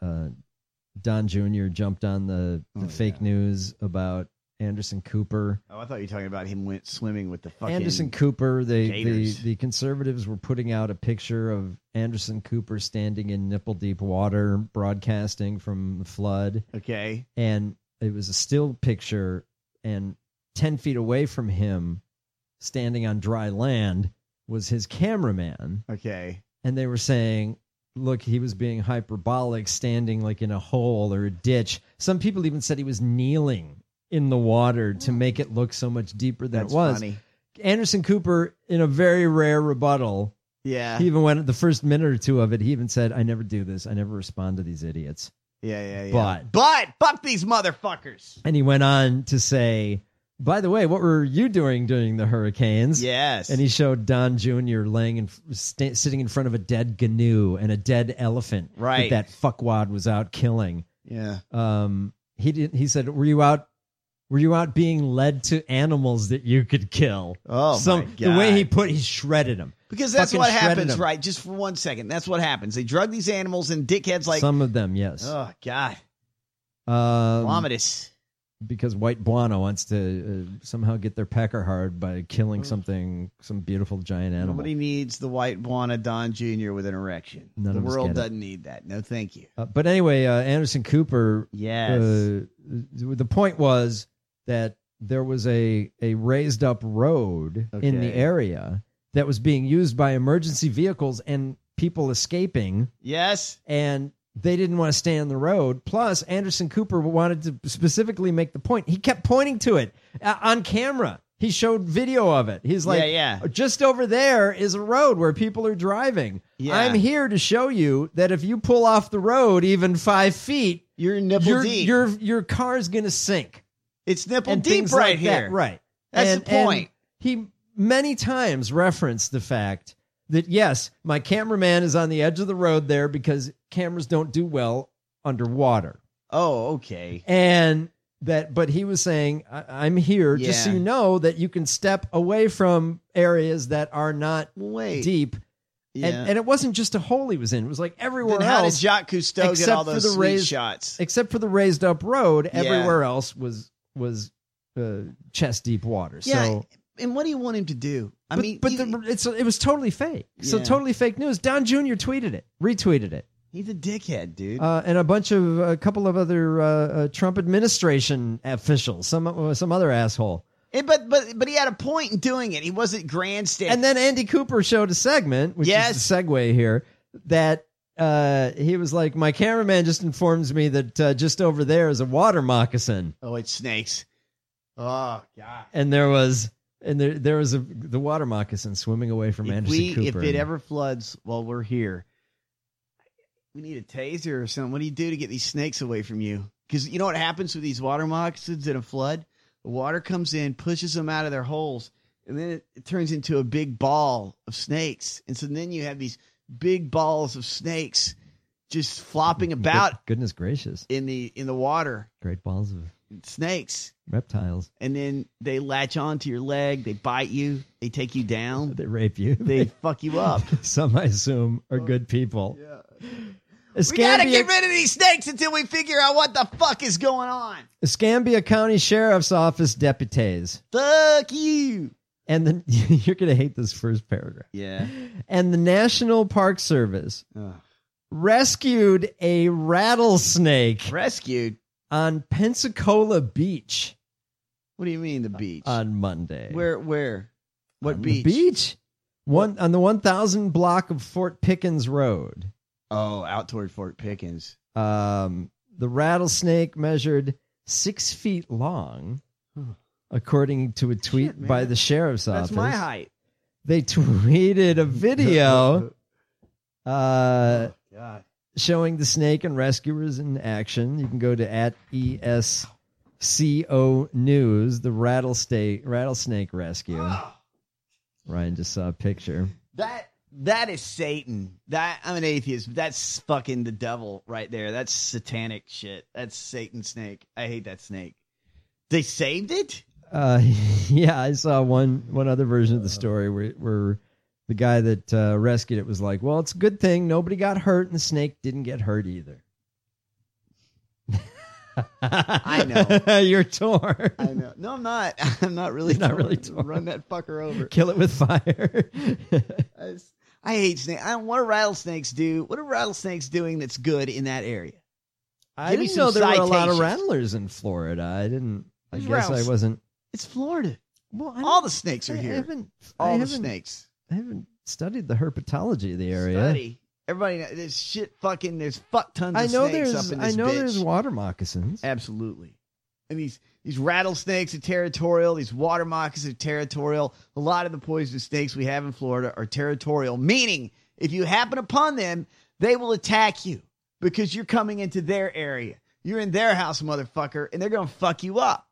Don Jr. jumped on the fake news about Anderson Cooper. Oh, I thought you were talking about him went swimming with the fucking Anderson Cooper. gators. The conservatives were putting out a picture of Anderson Cooper standing in nipple deep water, broadcasting from the flood. Okay. And it was a still picture, and 10 feet away from him, standing on dry land, was his cameraman. Okay. And they were saying, look, he was being hyperbolic, standing like in a hole or a ditch. Some people even said he was kneeling in the water to make it look so much deeper than That's it was. funny. Anderson Cooper, in a very rare rebuttal, Yeah. he even went the first minute or two of it, he even said, I never do this. I never respond to these idiots. Yeah. But fuck these motherfuckers. And he went on to say, by the way, what were you doing during the hurricanes? Yes. And he showed Don Jr. sitting in front of a dead gnu and a dead elephant. Right. That fuckwad was out killing. Yeah. He said, were you out being led to animals that you could kill? Oh, my God. The way he shredded them. Because that's Fucking what shredded happens, them. right? Just for 1 second. That's what happens. They drug these animals and dickheads like... Some of them, yes. Oh, God. Vomitous. Because White Buono wants to somehow get their pecker hard by killing some beautiful giant animal. Nobody needs the white Buona Don Jr. with an erection. None the of us world get it. doesn't need that. No, thank you. But anyway, Anderson Cooper. Yes. The point was that there was a raised up road in the Okay. area that was being used by emergency vehicles and people escaping. Yes. And they didn't want to stay on the road. Plus, Anderson Cooper wanted to specifically make the point. He kept pointing to it on camera. He showed video of it. He's like, just over there is a road where people are driving. Yeah. I'm here to show you that if you pull off the road even 5 feet, you're nipple deep. Your car's going to sink. It's nipple And deep things right like here. that. Right. That's the point. He many times referenced the fact that, yes, my cameraman is on the edge of the road there because cameras don't do well underwater. Oh, okay. And but he was saying, I'm here just so Yeah. you know that you can step away from areas that are not Wait. deep. Yeah. And it wasn't just a hole he was in. It was like everywhere Then how else. did Jacques Cousteau get except all for those the sweet raised shots? Except for the raised up road, Yeah. everywhere else was chest deep water. Yeah. So, And what do you want him to do? I mean, it was totally fake. So Yeah. totally fake news. Don Jr. tweeted it, retweeted it. He's a dickhead, dude. And a couple of other Trump administration officials, some other asshole. But he had a point in doing it. He wasn't grandstanding. And then Andy Cooper showed a segment, which is the segue here, that he was like, my cameraman just informs me that just over there is a water moccasin. Oh, it's snakes. Oh, God. And there was the water moccasin swimming away from Anderson Cooper. If it ever floods while we're here, we need a taser or something. What do you do to get these snakes away from you? Because you know what happens with these water moccasins in a flood? The water comes in, pushes them out of their holes, and then it turns into a big ball of snakes. And so then you have these big balls of snakes just flopping about. Goodness gracious. In the water. Great balls of snakes. Reptiles. And then they latch onto your leg, they bite you, they take you down. They rape you. They fuck you up. Some, I assume, are good people. Yeah. Escambia, We gotta get rid of these snakes until we figure out what the fuck is going on. Escambia County Sheriff's Office deputies. Fuck you. And then you're going to hate this first paragraph. Yeah. And the National Park Service rescued a rattlesnake. Rescued? On Pensacola Beach. What do you mean the beach? On Monday. Where? What on beach? The beach. On the 1000 block of Fort Pickens Road. Oh, out toward Fort Pickens. The rattlesnake measured 6 feet long, according to a tweet by the sheriff's office. That's my height. They tweeted a video showing the snake and rescuers in action. You can go to @ESCO News, the rattlesnake rescue. Ryan just saw a picture. That is Satan. I'm an atheist, but that's fucking the devil right there. That's satanic shit. That's Satan's snake. I hate that snake. They saved it? Yeah, I saw one other version of the story where the guy that rescued it was like, well, it's a good thing nobody got hurt and the snake didn't get hurt either. I know. You're torn. I know. No, I'm not. I'm not really Not really torn. Run that fucker over. Kill it with fire. I hate snakes. What do rattlesnakes do? What are rattlesnakes doing that's good in that area? I didn't know there were a lot of rattlers in Florida. I guess I wasn't. It's Florida. Well, all the snakes are here. All the snakes. I haven't studied the herpetology of the area. Study. Everybody, there's shit fucking, there's fuck tons of snakes up in this bitch. There's water moccasins. Absolutely. And these rattlesnakes are territorial. These water moccasins are territorial. A lot of the poisonous snakes we have in Florida are territorial, meaning if you happen upon them, they will attack you because you're coming into their area. You're in their house, motherfucker, and they're going to fuck you up.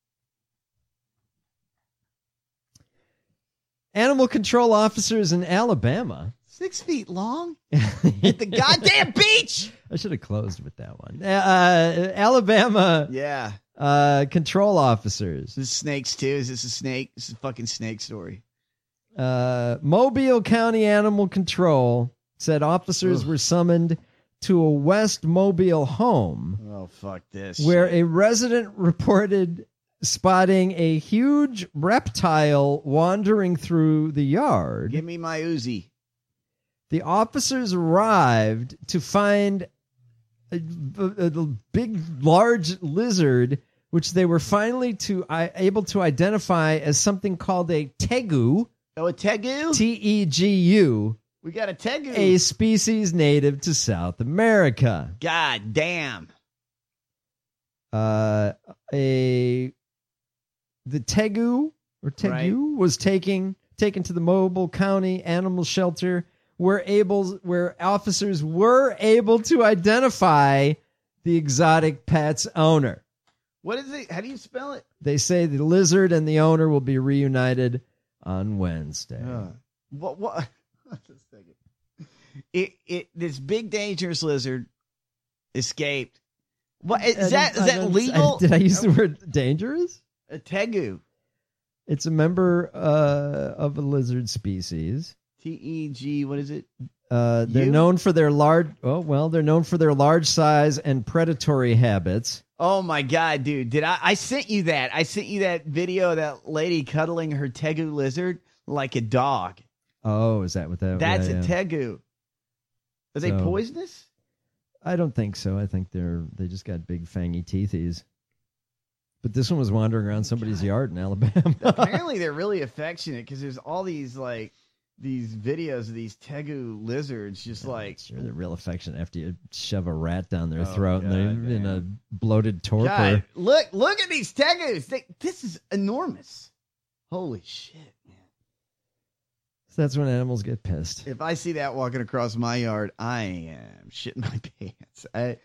Animal control officers in Alabama. 6 feet long? At the goddamn beach! I should have closed with that one. Alabama. Yeah. Control officers. This is snakes too. Is this a snake? This is a fucking snake story. Mobile County Animal Control said officers were summoned to a West Mobile home. Oh, fuck this. Where a resident reported spotting a huge reptile wandering through the yard. Give me my Uzi. The officers arrived to find a big, large lizard, which they were finally able to identify as something called a tegu. Oh, a tegu? Tegu. We got a tegu. A species native to South America. God damn. The tegu was taken to the Mobile County Animal Shelter, where officers were able to identify the exotic pet's owner. What is it? How do you spell it? They say the lizard and the owner will be reunited on Wednesday. What? Just a second. This big dangerous lizard escaped. What is that? Is that legal? Did I use the word dangerous? A tegu. It's a member of a lizard species. TEG. What is it? They're known for their large. They're known for their large size and predatory habits. Oh my God, dude! I sent you that? I sent you that video of that lady cuddling her tegu lizard like a dog. Oh, is that what that? That's a tegu. Are they poisonous? I don't think so. I think they just got big fangy teethies. But this one was wandering around somebody's yard in Alabama. Apparently, they're really affectionate because there's all these videos of these tegu lizards just Sure, they're real affectionate after you shove a rat down their throat and they're in a bloated torpor. God, look at these tegus. This is enormous. Holy shit, man. So that's when animals get pissed. If I see that walking across my yard, I am shitting my pants.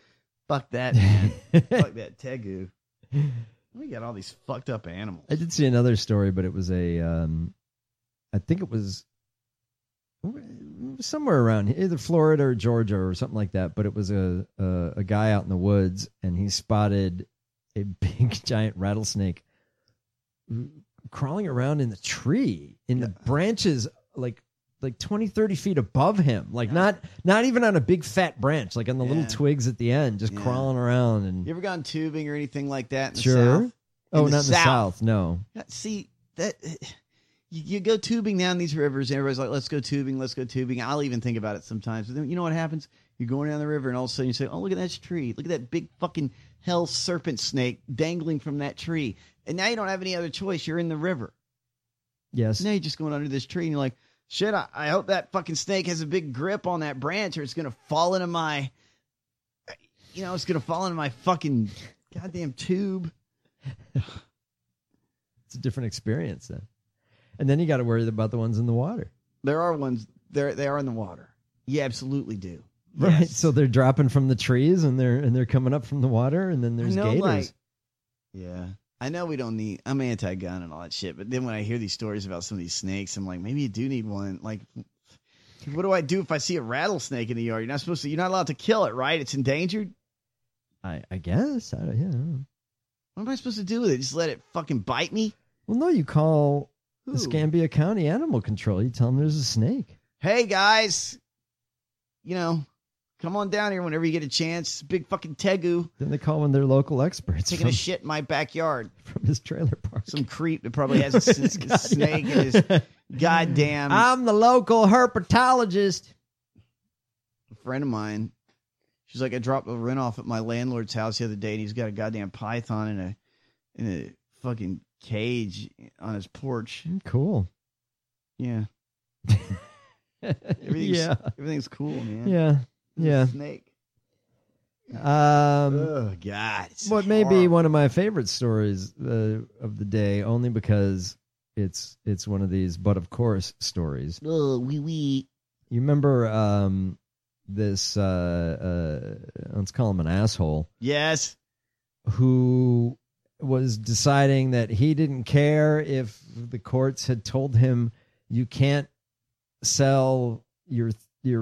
Fuck that, man. Fuck that tegu. We got all these fucked up animals. I did see another story, but it was I think it was somewhere around either Florida or Georgia or something like that. But it was a guy out in the woods, and he spotted a big giant rattlesnake crawling around in the tree, in the branches, like 20, 30 feet above him, like not even on a big fat branch, like on the little twigs at the end, just crawling around. And you ever gone tubing or anything like that in the South? Not in the South, no. See, that you go tubing down these rivers, and everybody's like, let's go tubing. I'll even think about it sometimes. But then you know what happens? You're going down the river, and all of a sudden you say, oh, look at that tree. Look at that big fucking hell serpent snake dangling from that tree. And now you don't have any other choice. You're in the river. Yes. Now you're just going under this tree, and you're like, shit, I hope that fucking snake has a big grip on that branch, or it's going to fall into my, it's going to fall into my fucking goddamn tube. It's a different experience then. And then you got to worry about the ones in the water. There are ones, they are in the water. You absolutely do. Right. Yes. So they're dropping from the trees, and they're coming up from the water, and then there's gators. Yeah. I know we don't need, I'm anti-gun and all that shit, but then when I hear these stories about some of these snakes, I'm like, maybe you do need one. Like, what do I do if I see a rattlesnake in the yard? You're not allowed to kill it, right? It's endangered? I guess. What am I supposed to do with it? Just let it fucking bite me? Well, no, you call the Escambia County Animal Control. You tell them there's a snake. Hey, guys, come on down here whenever you get a chance. Big fucking tegu. Then they call one of their local experts. Taking a shit in my backyard. From his trailer park. Some creep that probably has a snake in his goddamn... I'm the local herpetologist. A friend of mine, she's like, I dropped a rent off at my landlord's house the other day, and he's got a goddamn python in a fucking cage on his porch. Cool. Yeah. Everything's cool, man. Yeah. Yeah. Snake. Oh God! What may be one of my favorite stories of the day, only because it's one of these, but of course stories. Oh, wee. You remember this? Let's call him an asshole. Yes. Who was deciding that he didn't care if the courts had told him you can't sell your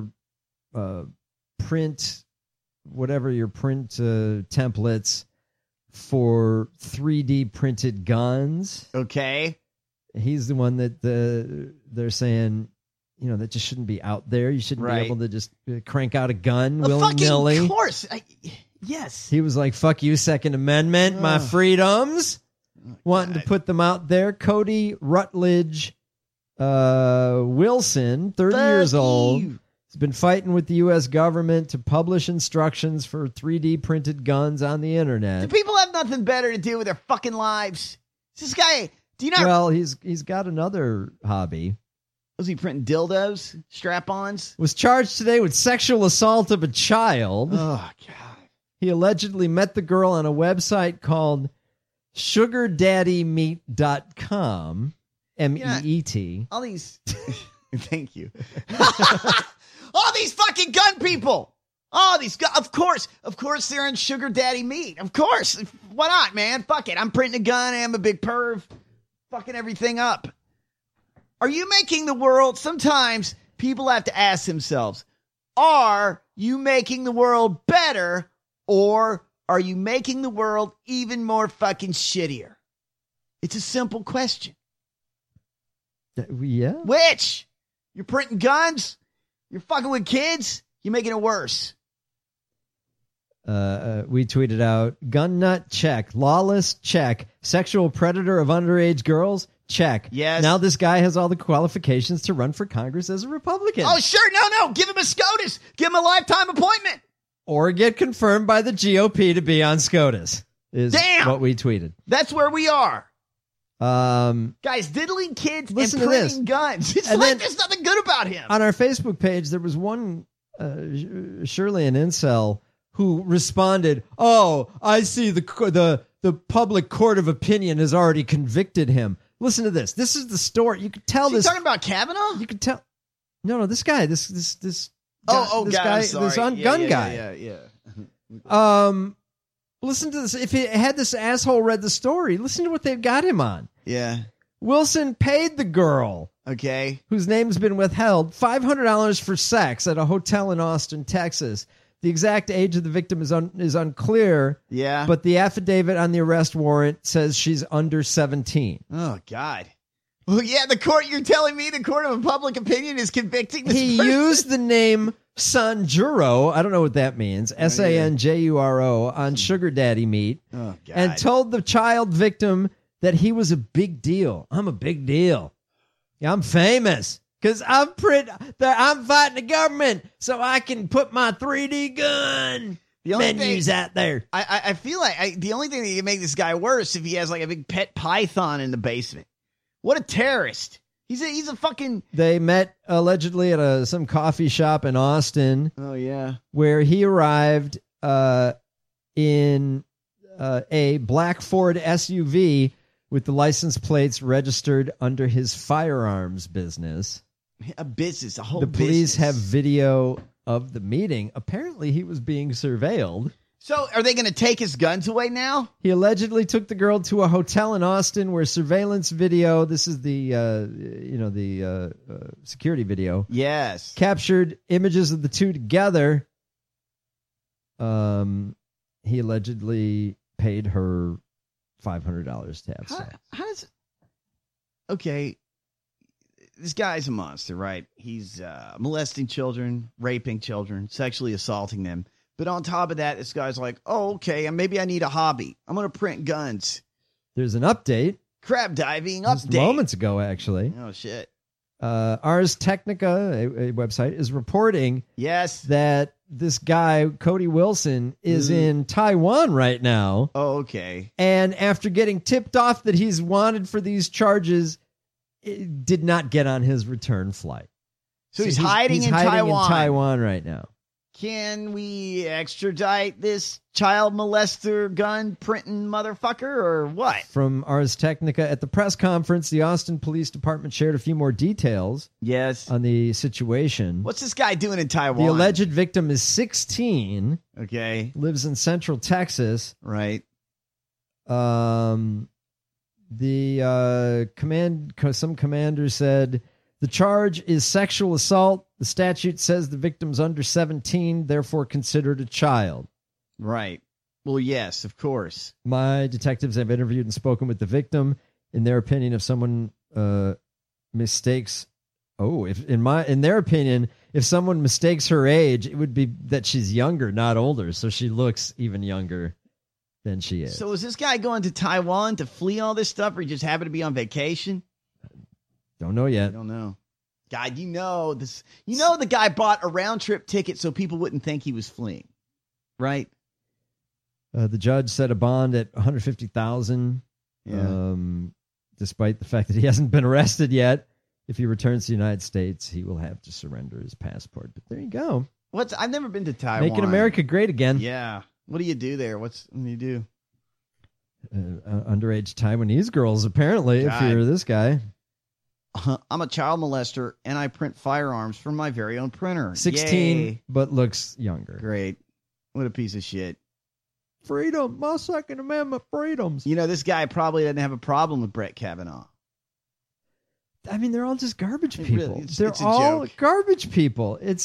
print, whatever your print templates for 3D printed guns. Okay. He's the one that they're saying, that just shouldn't be out there. You shouldn't be able to just crank out a gun willy-nilly. Of course. Yes. He was like, fuck you, Second Amendment, my freedoms. Wanting to put them out there. Cody Rutledge Wilson, 30 years old. He's been fighting with the U.S. government to publish instructions for 3D printed guns on the internet. Do people have nothing better to do with their fucking lives? This guy, do you know? Well, he's got another hobby. Was he printing dildos, strap-ons? Was charged today with sexual assault of a child. Oh, God. He allegedly met the girl on a website called SugarDaddyMeet.com. MEET. All these... Thank you. All these fucking gun people. Of course they're in Sugar Daddy Meat. Of course. Why not, man? Fuck it. I'm printing a gun. I'm a big perv. Fucking everything up. Are you making the world... Sometimes people have to ask themselves, are you making the world better, or are you making the world even more fucking shittier? It's a simple question. Yeah. Which? You're printing guns? You're fucking with kids? You're making it worse. We tweeted out, gun nut, check. Lawless, check. Sexual predator of underage girls, check. Yes. Now this guy has all the qualifications to run for Congress as a Republican. Oh, sure. No. Give him a SCOTUS. Give him a lifetime appointment. Or get confirmed by the GOP to be on SCOTUS is what we tweeted. That's where we are. Guys, diddling kids and printing guns. It's and like there's nothing good about him. On our Facebook page, there was one, surely an incel, who responded, "Oh, I see the public court of opinion has already convicted him." Listen to this. This is the story. You could tell this. Talking about Kavanaugh? You could tell. No, this guy. This guy. I'm sorry. This gun guy. Yeah. Listen to this. If he had this asshole read the story, listen to what they've got him on. Yeah. Wilson paid the girl, okay, whose name's been withheld, $500 for sex at a hotel in Austin, Texas. The exact age of the victim is unclear. Yeah. But the affidavit on the arrest warrant says she's under 17. Oh, God. Well, yeah, you're telling me the court of public opinion is convicting this He person? used the name Sanjuro, I don't know what that means, Sanjuro, on Sugar Daddy Meat, and told the child victim that he was a big deal. I'm a big deal. Yeah, I'm famous because I'm fighting the government so I can put my 3D gun menus out there. I feel like the only thing that can make this guy worse if he has like a big pet python in the basement. What a terrorist. He's a fucking... They met allegedly at some coffee shop in Austin. Oh, yeah. Where he arrived in a black Ford SUV with the license plates registered under his firearms business. A whole The police have video of the meeting. Apparently, he was being surveilled. So, are they going to take his guns away now? He allegedly took the girl to a hotel in Austin where surveillance video, this is the security video. Yes. Captured images of the two together. He allegedly paid her $500 to have sex. How does... Okay, this guy's a monster, right? He's molesting children, raping children, sexually assaulting them. But on top of that, this guy's like, oh, okay, and maybe I need a hobby. I'm going to print guns. There's an update. Crab diving Just update. moments ago, actually. Oh, shit. Ars Technica, a website, is reporting that this guy, Cody Wilson, is in Taiwan right now. Oh, okay. And after getting tipped off that he's wanted for these charges, it did not get on his return flight. So he's hiding in Taiwan right now. Can we extradite this child molester gun printing motherfucker or what? From Ars Technica, at the press conference, the Austin Police Department shared a few more details on the situation. What's this guy doing in Taiwan? The alleged victim is 16. Okay. Lives in Central Texas. Right. Some commander said the charge is sexual assault. The statute says the victim's under 17, therefore considered a child. Right. Well, yes, of course. My detectives have interviewed and spoken with the victim. In their opinion, if someone mistakes, in their opinion, if someone mistakes her age, it would be that she's younger, not older. So she looks even younger than she is. So is this guy going to Taiwan to flee all this stuff, or he just happened to be on vacation? Don't know yet. I don't know. God, this. The guy bought a round trip ticket so people wouldn't think he was fleeing, right? The judge set a bond at $150,000. Yeah. Despite the fact that he hasn't been arrested yet, if he returns to the United States, he will have to surrender his passport. But there you go. I've never been to Taiwan. Making America great again. Yeah. What do you do there? What do you do? Underage Taiwanese girls, apparently. God. If you're this guy. I'm a child molester, and I print firearms from my very own printer. 16, Yay. but looks younger. Great. What a piece of shit. Freedom. My Second Amendment freedoms. This guy probably doesn't have a problem with Brett Kavanaugh. I mean, they're all just garbage people. Really, they're all joke. garbage people. It's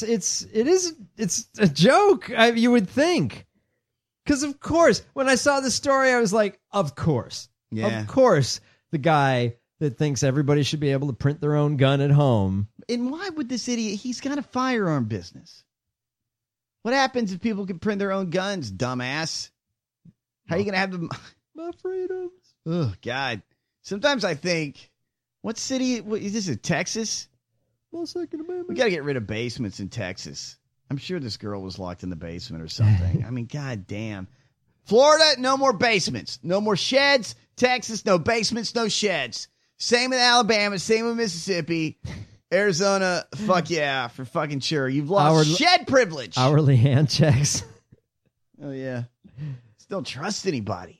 a joke. You would think. Because of course, when I saw the story, I was like, of course. Yeah. Of course, the guy that thinks everybody should be able to print their own gun at home. And why would this idiot? He's got a firearm business. What happens if people can print their own guns, dumbass? How are you going to have them? My freedoms. Oh, God. Sometimes I think, what city? Is this in Texas? My Second Amendment. We got to get rid of basements in Texas. I'm sure this girl was locked in the basement or something. I mean, God damn. Florida, no more basements. No more sheds. Texas, no basements, no sheds. Same in Alabama, same in Mississippi. Arizona, fuck yeah, for fucking sure. You've lost shed privilege. Hourly hand checks. Oh, yeah. Just don't trust anybody.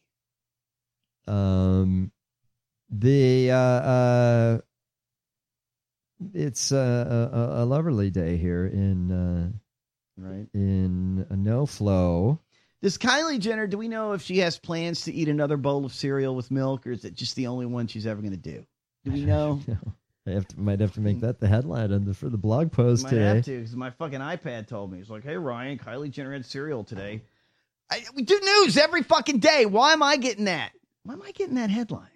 It's a lovely day here in right in No Flow. Does Kylie Jenner, do we know if she has plans to eat another bowl of cereal with milk, or is it just the only one she's ever going to do? Do we know? Might have to make that the headline for the blog post today. Might have to, because my fucking iPad told me. It's like, hey, Ryan, Kylie Jenner had cereal today. We do news every fucking day. Why am I getting that? Why am I getting that headline?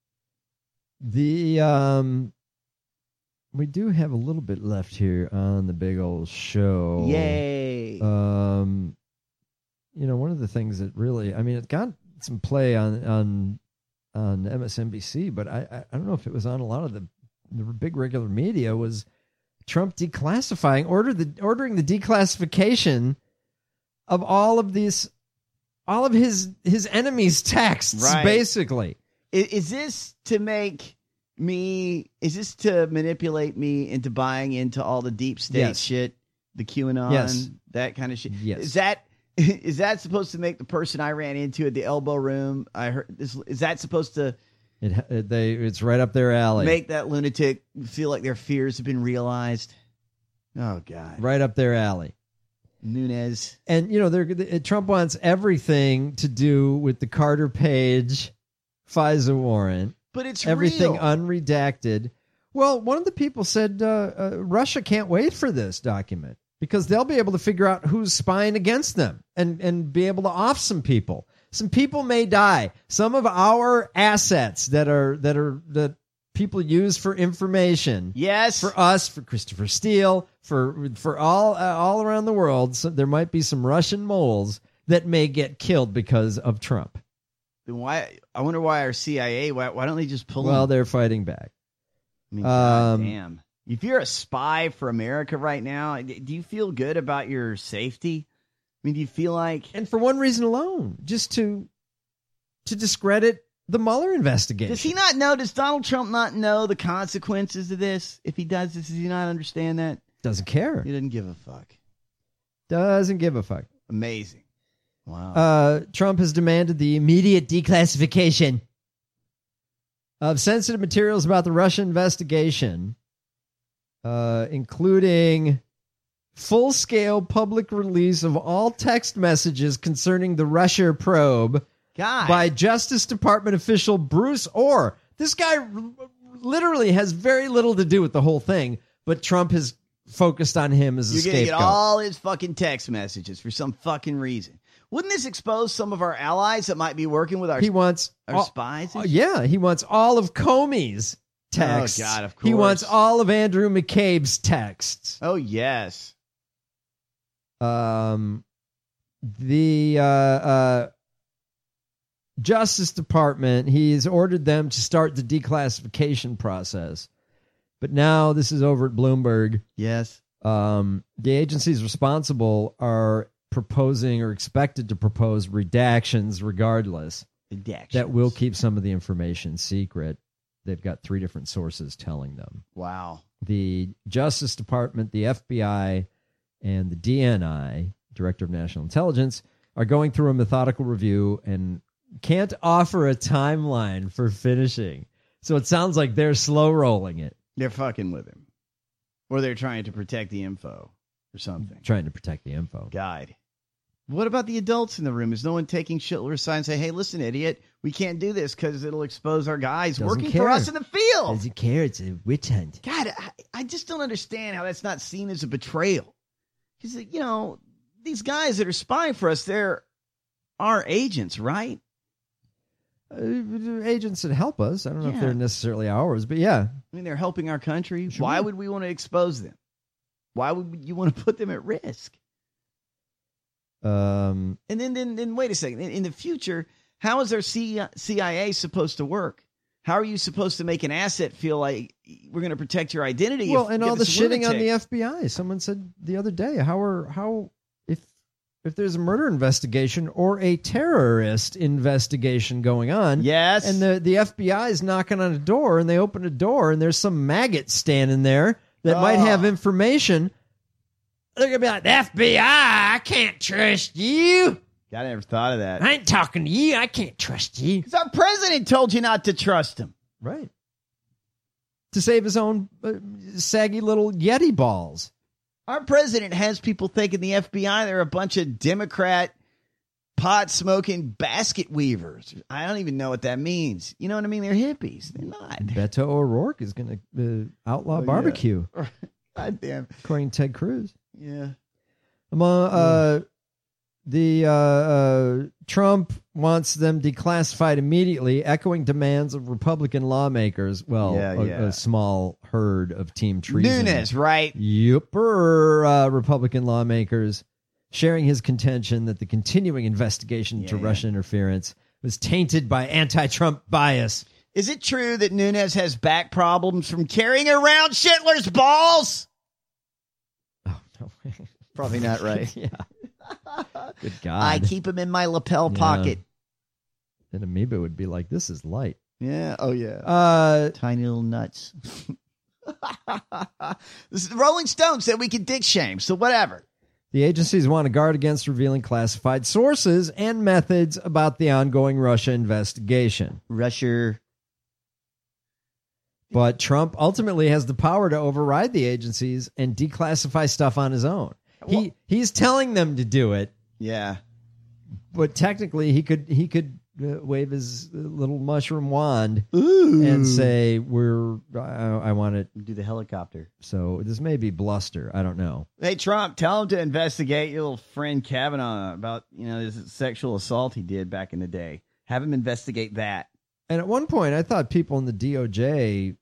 We do have a little bit left here on the big old show. Yay. One of the things that really, it got some play on MSNBC, but I don't know if it was on a lot of the big regular media, was Trump declassifying, ordering the declassification of all of his enemies' texts, right. Basically. Is this to manipulate me into buying into all the deep state shit, the QAnon, that kind of shit? Yes. Is that supposed to make the person I ran into at the elbow room? I heard this. Is that supposed to? It's right up their alley. Make that lunatic feel like their fears have been realized. Oh God! Right up their alley. Nunes. And Trump wants everything to do with the Carter Page FISA warrant, but it's everything real. Unredacted. Well, one of the people said Russia can't wait for this document because they'll be able to figure out who's spying against them and be able to off some people. Some people may die. Some of our assets that people use for information. Yes. For us, for Christopher Steele, for all around the world. So there might be some Russian moles that may get killed because of Trump. Then why? I wonder why our CIA. Why don't they just pull them? Well, they're fighting back. God damn. If you're a spy for America right now, do you feel good about your safety? Do you feel like... And for one reason alone, just to discredit the Mueller investigation. Does he not know? Does Donald Trump not know the consequences of this? If he does this, does he not understand that? Doesn't care. He doesn't give a fuck. Doesn't give a fuck. Amazing. Wow. Trump has demanded the immediate declassification of sensitive materials about the Russia investigation, including full-scale public release of all text messages concerning the Russia probe by Justice Department official Bruce Orr. This guy literally has very little to do with the whole thing, but Trump has focused on him as a scapegoat. You're going to get all his fucking text messages for some fucking reason. Wouldn't this expose some of our allies that might be working with our spies? Yeah, he wants all of Comey's texts. Oh, God, of course. He wants all of Andrew McCabe's texts. Oh, yes. The Justice Department, he's ordered them to start the declassification process. But now this is over at Bloomberg. Yes. The agencies responsible are proposing or expected to propose redactions regardless. That will keep some of the information secret. They've got 3 different sources telling them. Wow. The Justice Department, the FBI, and the DNI, Director of National Intelligence, are going through a methodical review and can't offer a timeline for finishing. So it sounds like they're slow rolling it. They're fucking with him. Or they're trying to protect the info or something. Trying to protect the info. God. What about the adults in the room? Is no one taking Schindler's aside and say, hey, listen, idiot, we can't do this because it'll expose our guys working for us in the field? Doesn't care. It's a witch hunt. God, I just don't understand how that's not seen as a betrayal. Because, these guys that are spying for us, they're our agents, right? Agents that help us. I don't know if they're necessarily ours, but yeah. They're helping our country. Sure. Why would we want to expose them? Why would you want to put them at risk? And then wait a second. In the future, how is our CIA supposed to work? How are you supposed to make an asset feel like we're going to protect your identity? Well, and all the shitting on the FBI. Someone said the other day, if there's a murder investigation or a terrorist investigation going on, yes, and the FBI is knocking on a door, and they open a door, and there's some maggot standing there that might have information, they're going to be like, the FBI, I can't trust you. I never thought of that. I ain't talking to you. I can't trust you. Because our president told you not to trust him. Right. To save his own saggy little Yeti balls. Our president has people thinking the FBI, they're a bunch of Democrat pot smoking basket weavers. I don't even know what that means. You know what I mean? They're hippies. They're not. Beto O'Rourke is going to outlaw barbecue. Yeah. God damn. According to Ted Cruz. Yeah. Among Trump wants them declassified immediately, echoing demands of Republican lawmakers. Well, a small herd of Team Treason. Nunes, right? Republican lawmakers sharing his contention that the continuing investigation into Russian interference was tainted by anti-Trump bias. Is it true that Nunes has back problems from carrying around Schindler's balls? Oh, no. Probably not right. Yeah. Good God. I keep them in my lapel pocket. An amoeba would be like, this is light. Yeah. Oh, yeah. Tiny little nuts. This is the Rolling Stones said we could dick shame, so whatever. The agencies want to guard against revealing classified sources and methods about the ongoing Russia investigation. But Trump ultimately has the power to override the agencies and declassify stuff on his own. He's telling them to do it. Yeah. But technically he could wave his little mushroom wand and say, I want it. Do the helicopter. So this may be bluster. I don't know. Hey, Trump, tell him to investigate your little friend Kavanaugh about, his sexual assault he did back in the day. Have him investigate that. And at one point, I thought people in the DOJ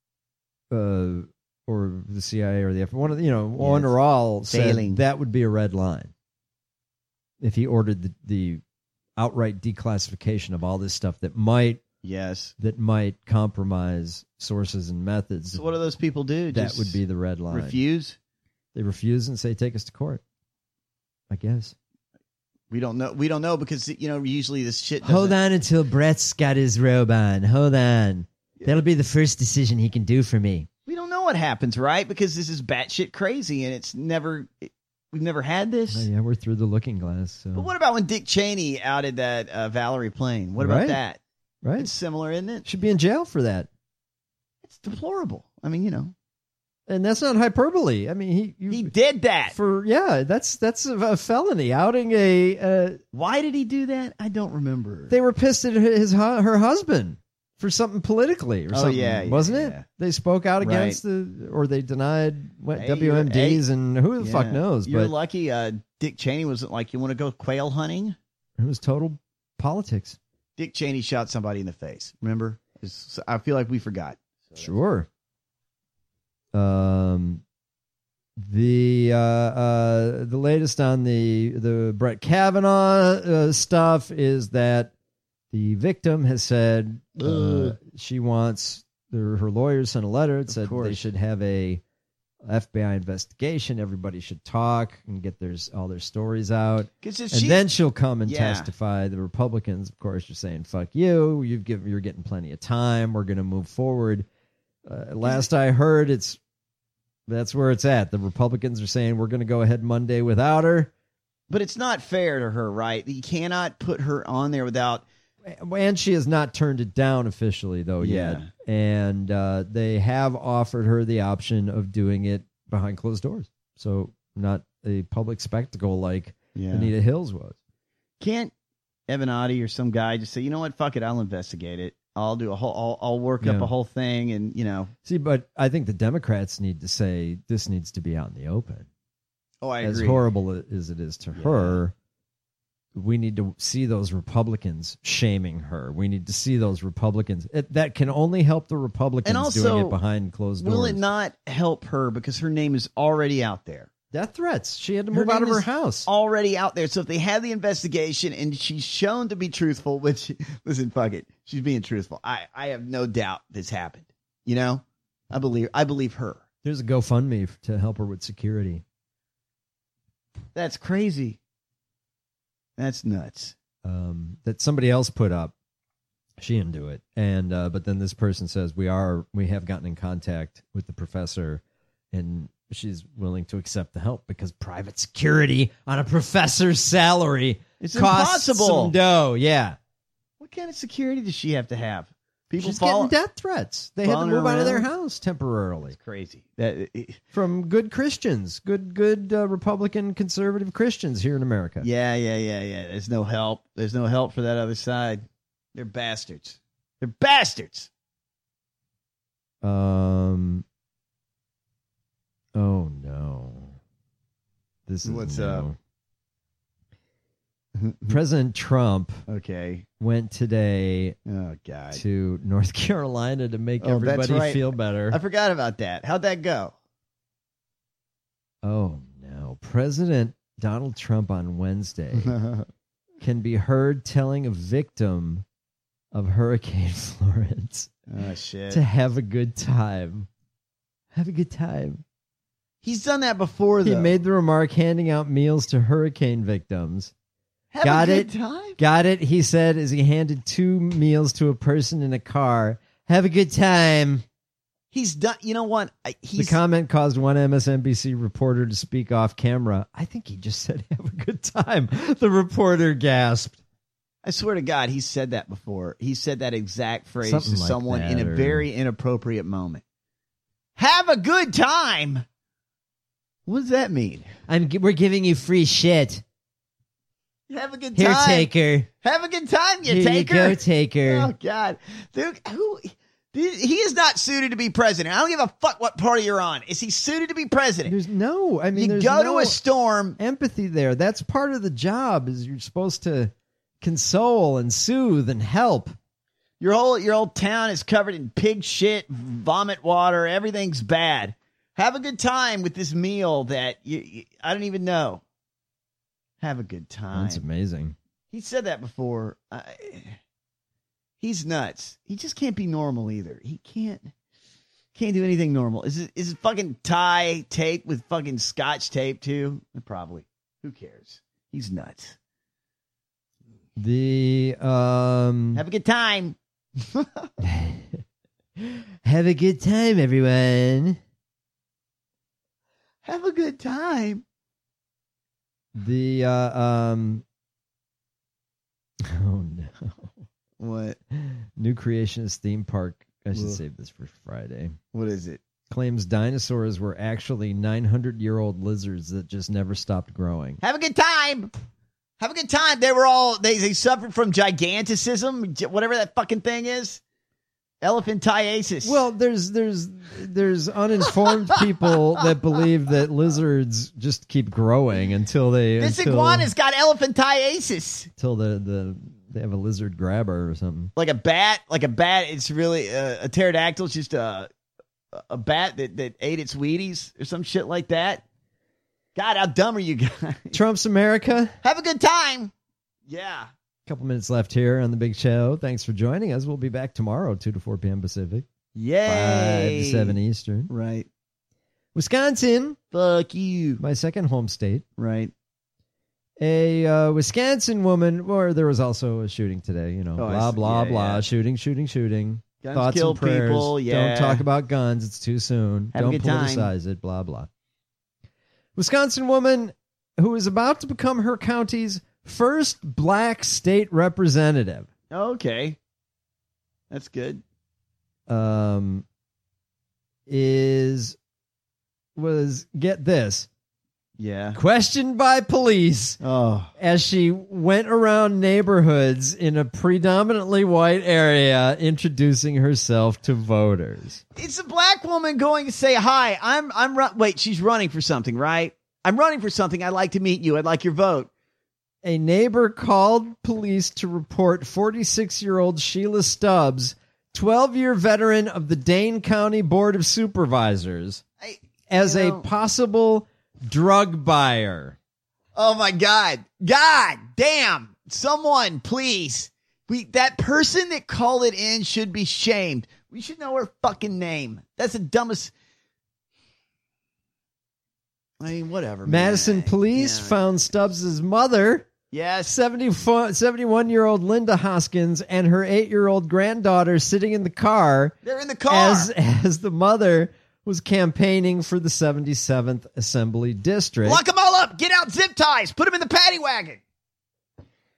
or the CIA or the FBI, one or all said that would be a red line if he ordered the outright declassification of all this stuff that might compromise sources and methods. So what do those people do? That would be the red line. Refuse? They refuse and say, take us to court, I guess. We don't know because, usually this shit doesn't... Hold on until Brett's got his robe on. Hold on. Yeah. That'll be the first decision he can do for me. We don't know what happens, right? Because this is batshit crazy and we've never had this. Oh, yeah, we're through the looking glass. So. But what about when Dick Cheney outed that Valerie Plame? What about that? Right. It's similar, isn't it? Should be in jail for that. It's deplorable. I mean, And that's not hyperbole. I mean, he did that. That's a felony. Outing a... Why did he do that? I don't remember. They were pissed at her husband for something politically or something. Wasn't it? Yeah. They spoke out against or they denied WMDs and who the fuck knows. You're lucky Dick Cheney wasn't like, you want to go quail hunting? It was total politics. Dick Cheney shot somebody in the face. Remember? I feel like we forgot. Sure. The latest on the Brett Kavanaugh stuff is that the victim has said she wants her lawyers sent a letter. It said they should have a FBI investigation. Everybody should talk and get all their stories out, and then she'll come and testify. The Republicans, of course, are saying "fuck you." You're getting plenty of time. We're going to move forward. Last I heard, that's where it's at. The Republicans are saying we're going to go ahead Monday without her. But it's not fair to her, right? You cannot put her on there without... And she has not turned it down officially, though, yet. And they have offered her the option of doing it behind closed doors. So not a public spectacle like Anita Hills was. Can't Avenatti or some guy just say, you know what, fuck it, I'll investigate it. I'll do I'll work up a whole thing and, See, but I think the Democrats need to say this needs to be out in the open. Oh, I agree. As horrible as it is to her, we need to see those Republicans shaming her. We need to see those Republicans. That can only help the Republicans and also, doing it behind closed doors. Will it not help her because her name is already out there? Death threats. She had to move out of her house. Already out there. So if they have the investigation and she's shown to be truthful, which, listen, fuck it. She's being truthful. I have no doubt this happened. I believe her. There's a GoFundMe to help her with security. That's crazy. That's nuts. That somebody else put up. She didn't do it. And but then this person says we have gotten in contact with the professor and she's willing to accept the help because private security on a professor's salary it's costs impossible. Some dough. Yeah. What kind of security does she have to have? People She's getting death threats. They had to move out of their house temporarily. It's crazy. From good Christians, good Republican conservative Christians here in America. Yeah. There's no help. There's no help for that other side. They're bastards. They're bastards. Oh no. This is what's up. President Trump went today to North Carolina to make everybody feel better. I forgot about that. How'd that go? Oh, no. President Donald Trump on Wednesday can be heard telling a victim of Hurricane Florence to have a good time. Have a good time. He's done that before, though. He made the remark handing out meals to hurricane victims. Have a good time? Got it, he said as he handed 2 meals to a person in a car. Have a good time. He's done. You know what? The comment caused one MSNBC reporter to speak off camera. I think he just said, have a good time. The reporter gasped. I swear to God, he said that before. He said that exact phrase Something to like someone that, in a or- very inappropriate moment. Have a good time. What does that mean? We're giving you free shit. Have a good time. Here, taker. Have a good time, you Here taker. you go, taker. Oh, God. Dude, he is not suited to be president. I don't give a fuck what party you're on. Is he suited to be president? There's no, you go to a storm. Empathy there. That's part of the job, is you're supposed to console and soothe and help. Your whole town is covered in pig shit, vomit water. Everything's bad. Have a good time with this meal that I don't even know. Have a good time. That's amazing. He said that before. He's nuts. He just can't be normal either. He can't do anything normal. Is it fucking tie tape with fucking scotch tape too? Probably. Who cares? He's nuts. Have a good time. Have a good time, everyone. Have a good time. Oh no. What? New Creationist theme park. I should Ugh. save this for Friday. What is it? Claims dinosaurs were actually 900-year-old lizards that just never stopped growing. Have a good time. Have a good time. They suffered from giganticism, whatever that fucking thing is. Elephantiasis. Well, there's uninformed people that believe that lizards just keep growing until this iguana's got elephantiasis. Until they have a lizard grabber or something. Like a bat. It's really a pterodactyl. It's just a bat that ate its Wheaties or some shit like that. God, how dumb are you guys? Trump's America. Have a good time. Yeah. Couple minutes left here on the big show. Thanks for joining us. We'll be back tomorrow, 2 to 4 p.m. Pacific. Yay. 5 to 7 Eastern. Right. Wisconsin. Fuck you. My second home state. Right. A Wisconsin woman, or there was also a shooting today, blah, blah, yeah, blah. yeah. Shooting. Guns Thoughts kill and prayers. people, yeah. Don't talk about guns. It's too soon. Have a Don't good time. politicize it, blah, blah. Wisconsin woman who is about to become her county's first black state representative. Okay. That's good. Get this. Yeah. Questioned by police Oh. as she went around neighborhoods in a predominantly white area introducing herself to voters. It's a black woman going to say, hi, wait, she's running for something, right? I'm running for something. I'd like to meet you. I'd like your vote. A neighbor called police to report 46-year-old Sheila Stubbs, 12-year veteran of the Dane County Board of Supervisors, as a possible drug buyer. Oh, my God. God damn. Someone, please. That person that called it in should be shamed. We should know her fucking name. That's the dumbest. I mean, whatever. Madison police found Stubbs' mother, yes, 71-year-old Linda Hoskins, and her 8-year-old granddaughter sitting in the car. They're in the car. As the mother was campaigning for the 77th Assembly District. Lock them all up. Get out zip ties. Put them in the paddy wagon.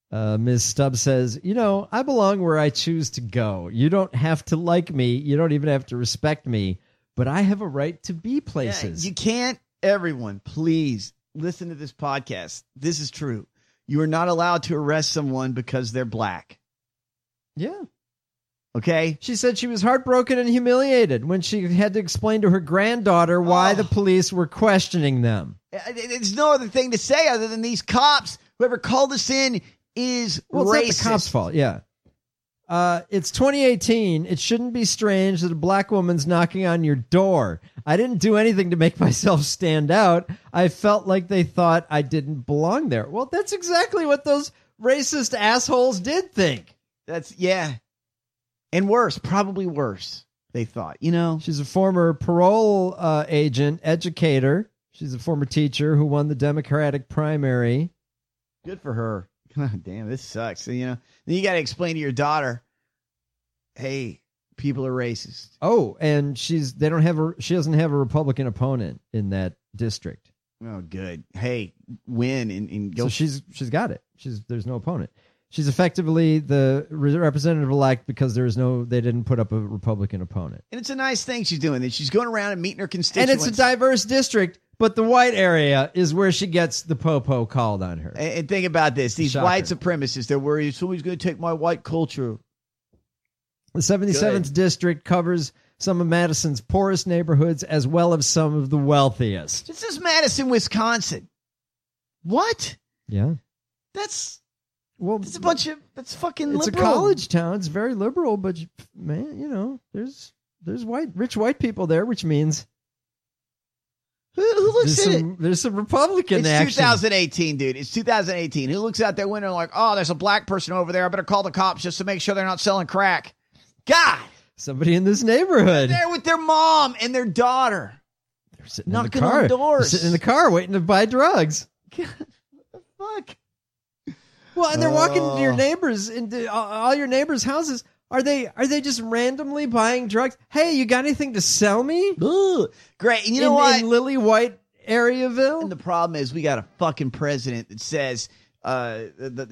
Ms. Stubbs says, I belong where I choose to go. You don't have to like me. You don't even have to respect me. But I have a right to be places. Yeah, you can't. Everyone, please listen to this podcast. This is true. You are not allowed to arrest someone because they're black. Yeah. Okay? She said she was heartbroken and humiliated when she had to explain to her granddaughter why the police were questioning them. There's no other thing to say other than these cops, whoever called us in, is racist. It's not the cops' fault, yeah. It's 2018. It shouldn't be strange that a black woman's knocking on your door. I didn't do anything to make myself stand out. I felt like they thought I didn't belong there. Well, that's exactly what those racist assholes did think. Yeah. And worse, probably worse, they thought, She's a former parole agent, educator. She's a former teacher who won the Democratic primary. Good for her. Damn, this sucks. So, then you got to explain to your daughter, hey, people are racist. Oh, and she doesn't have a Republican opponent in that district. Oh, good. Hey, win and go. So she's got it. There's no opponent. She's effectively the representative-elect because they didn't put up a Republican opponent. And it's a nice thing she's doing. That she's going around and meeting her constituents. And it's a diverse district, but the white area is where she gets the popo called on her. And think about this. These white supremacists, they're worried somebody's going to take my white culture. The 77th district covers some of Madison's poorest neighborhoods as well as some of the wealthiest. This is Madison, Wisconsin. What? Yeah. It's fucking liberal. It's a college town. It's very liberal, but man, there's rich white people there, which means who looks at it? There's some Republican action. It's 2018, dude. It's 2018. Who looks out their window and like, oh, there's a black person over there. I better call the cops just to make sure they're not selling crack. God, somebody in this neighborhood. They're there with their mom and their daughter. They're sitting knocking in the car. on doors. They're sitting in the car waiting to buy drugs. God, what the fuck? Well, and they're walking into your neighbors, into all your neighbors' houses. Are they just randomly buying drugs? Hey, you got anything to sell me? Ooh, great. And you know what? In Lily White Areaville? And the problem is we got a fucking president that says, if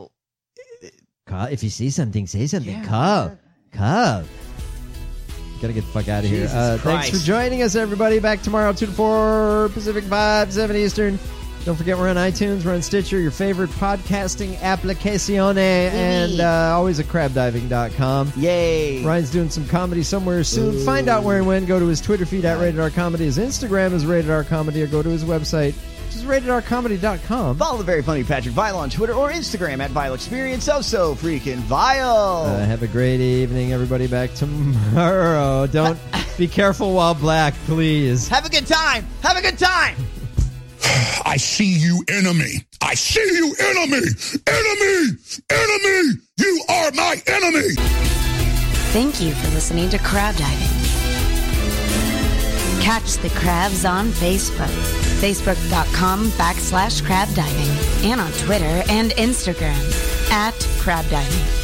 you see something, say something. Call. Gotta get the fuck out of here. Thanks for joining us, everybody. Back tomorrow, 2 to 4 Pacific, 5, 7 Eastern. Don't forget we're on iTunes, we're on Stitcher, your favorite podcasting applicazione, and always at crabdiving.com. Yay. Ryan's doing some comedy somewhere soon. Ooh. Find out where and when. Go to his Twitter feed at Rated R Comedy. His Instagram is Rated R Comedy, or go to his website, which is ratedrcomedy.com. Follow the very funny Patrick Vile on Twitter or Instagram at Vile Experience. So freaking Vile. Have a great evening, everybody. Back tomorrow. Don't be careful while black, please. Have a good time. Have a good time. I see you, enemy. I see you, enemy. Enemy. Enemy. You are my enemy. Thank you for listening to Crab Diving. Catch the crabs on Facebook. Facebook.com/crabdiving. And on Twitter and Instagram @crabdiving.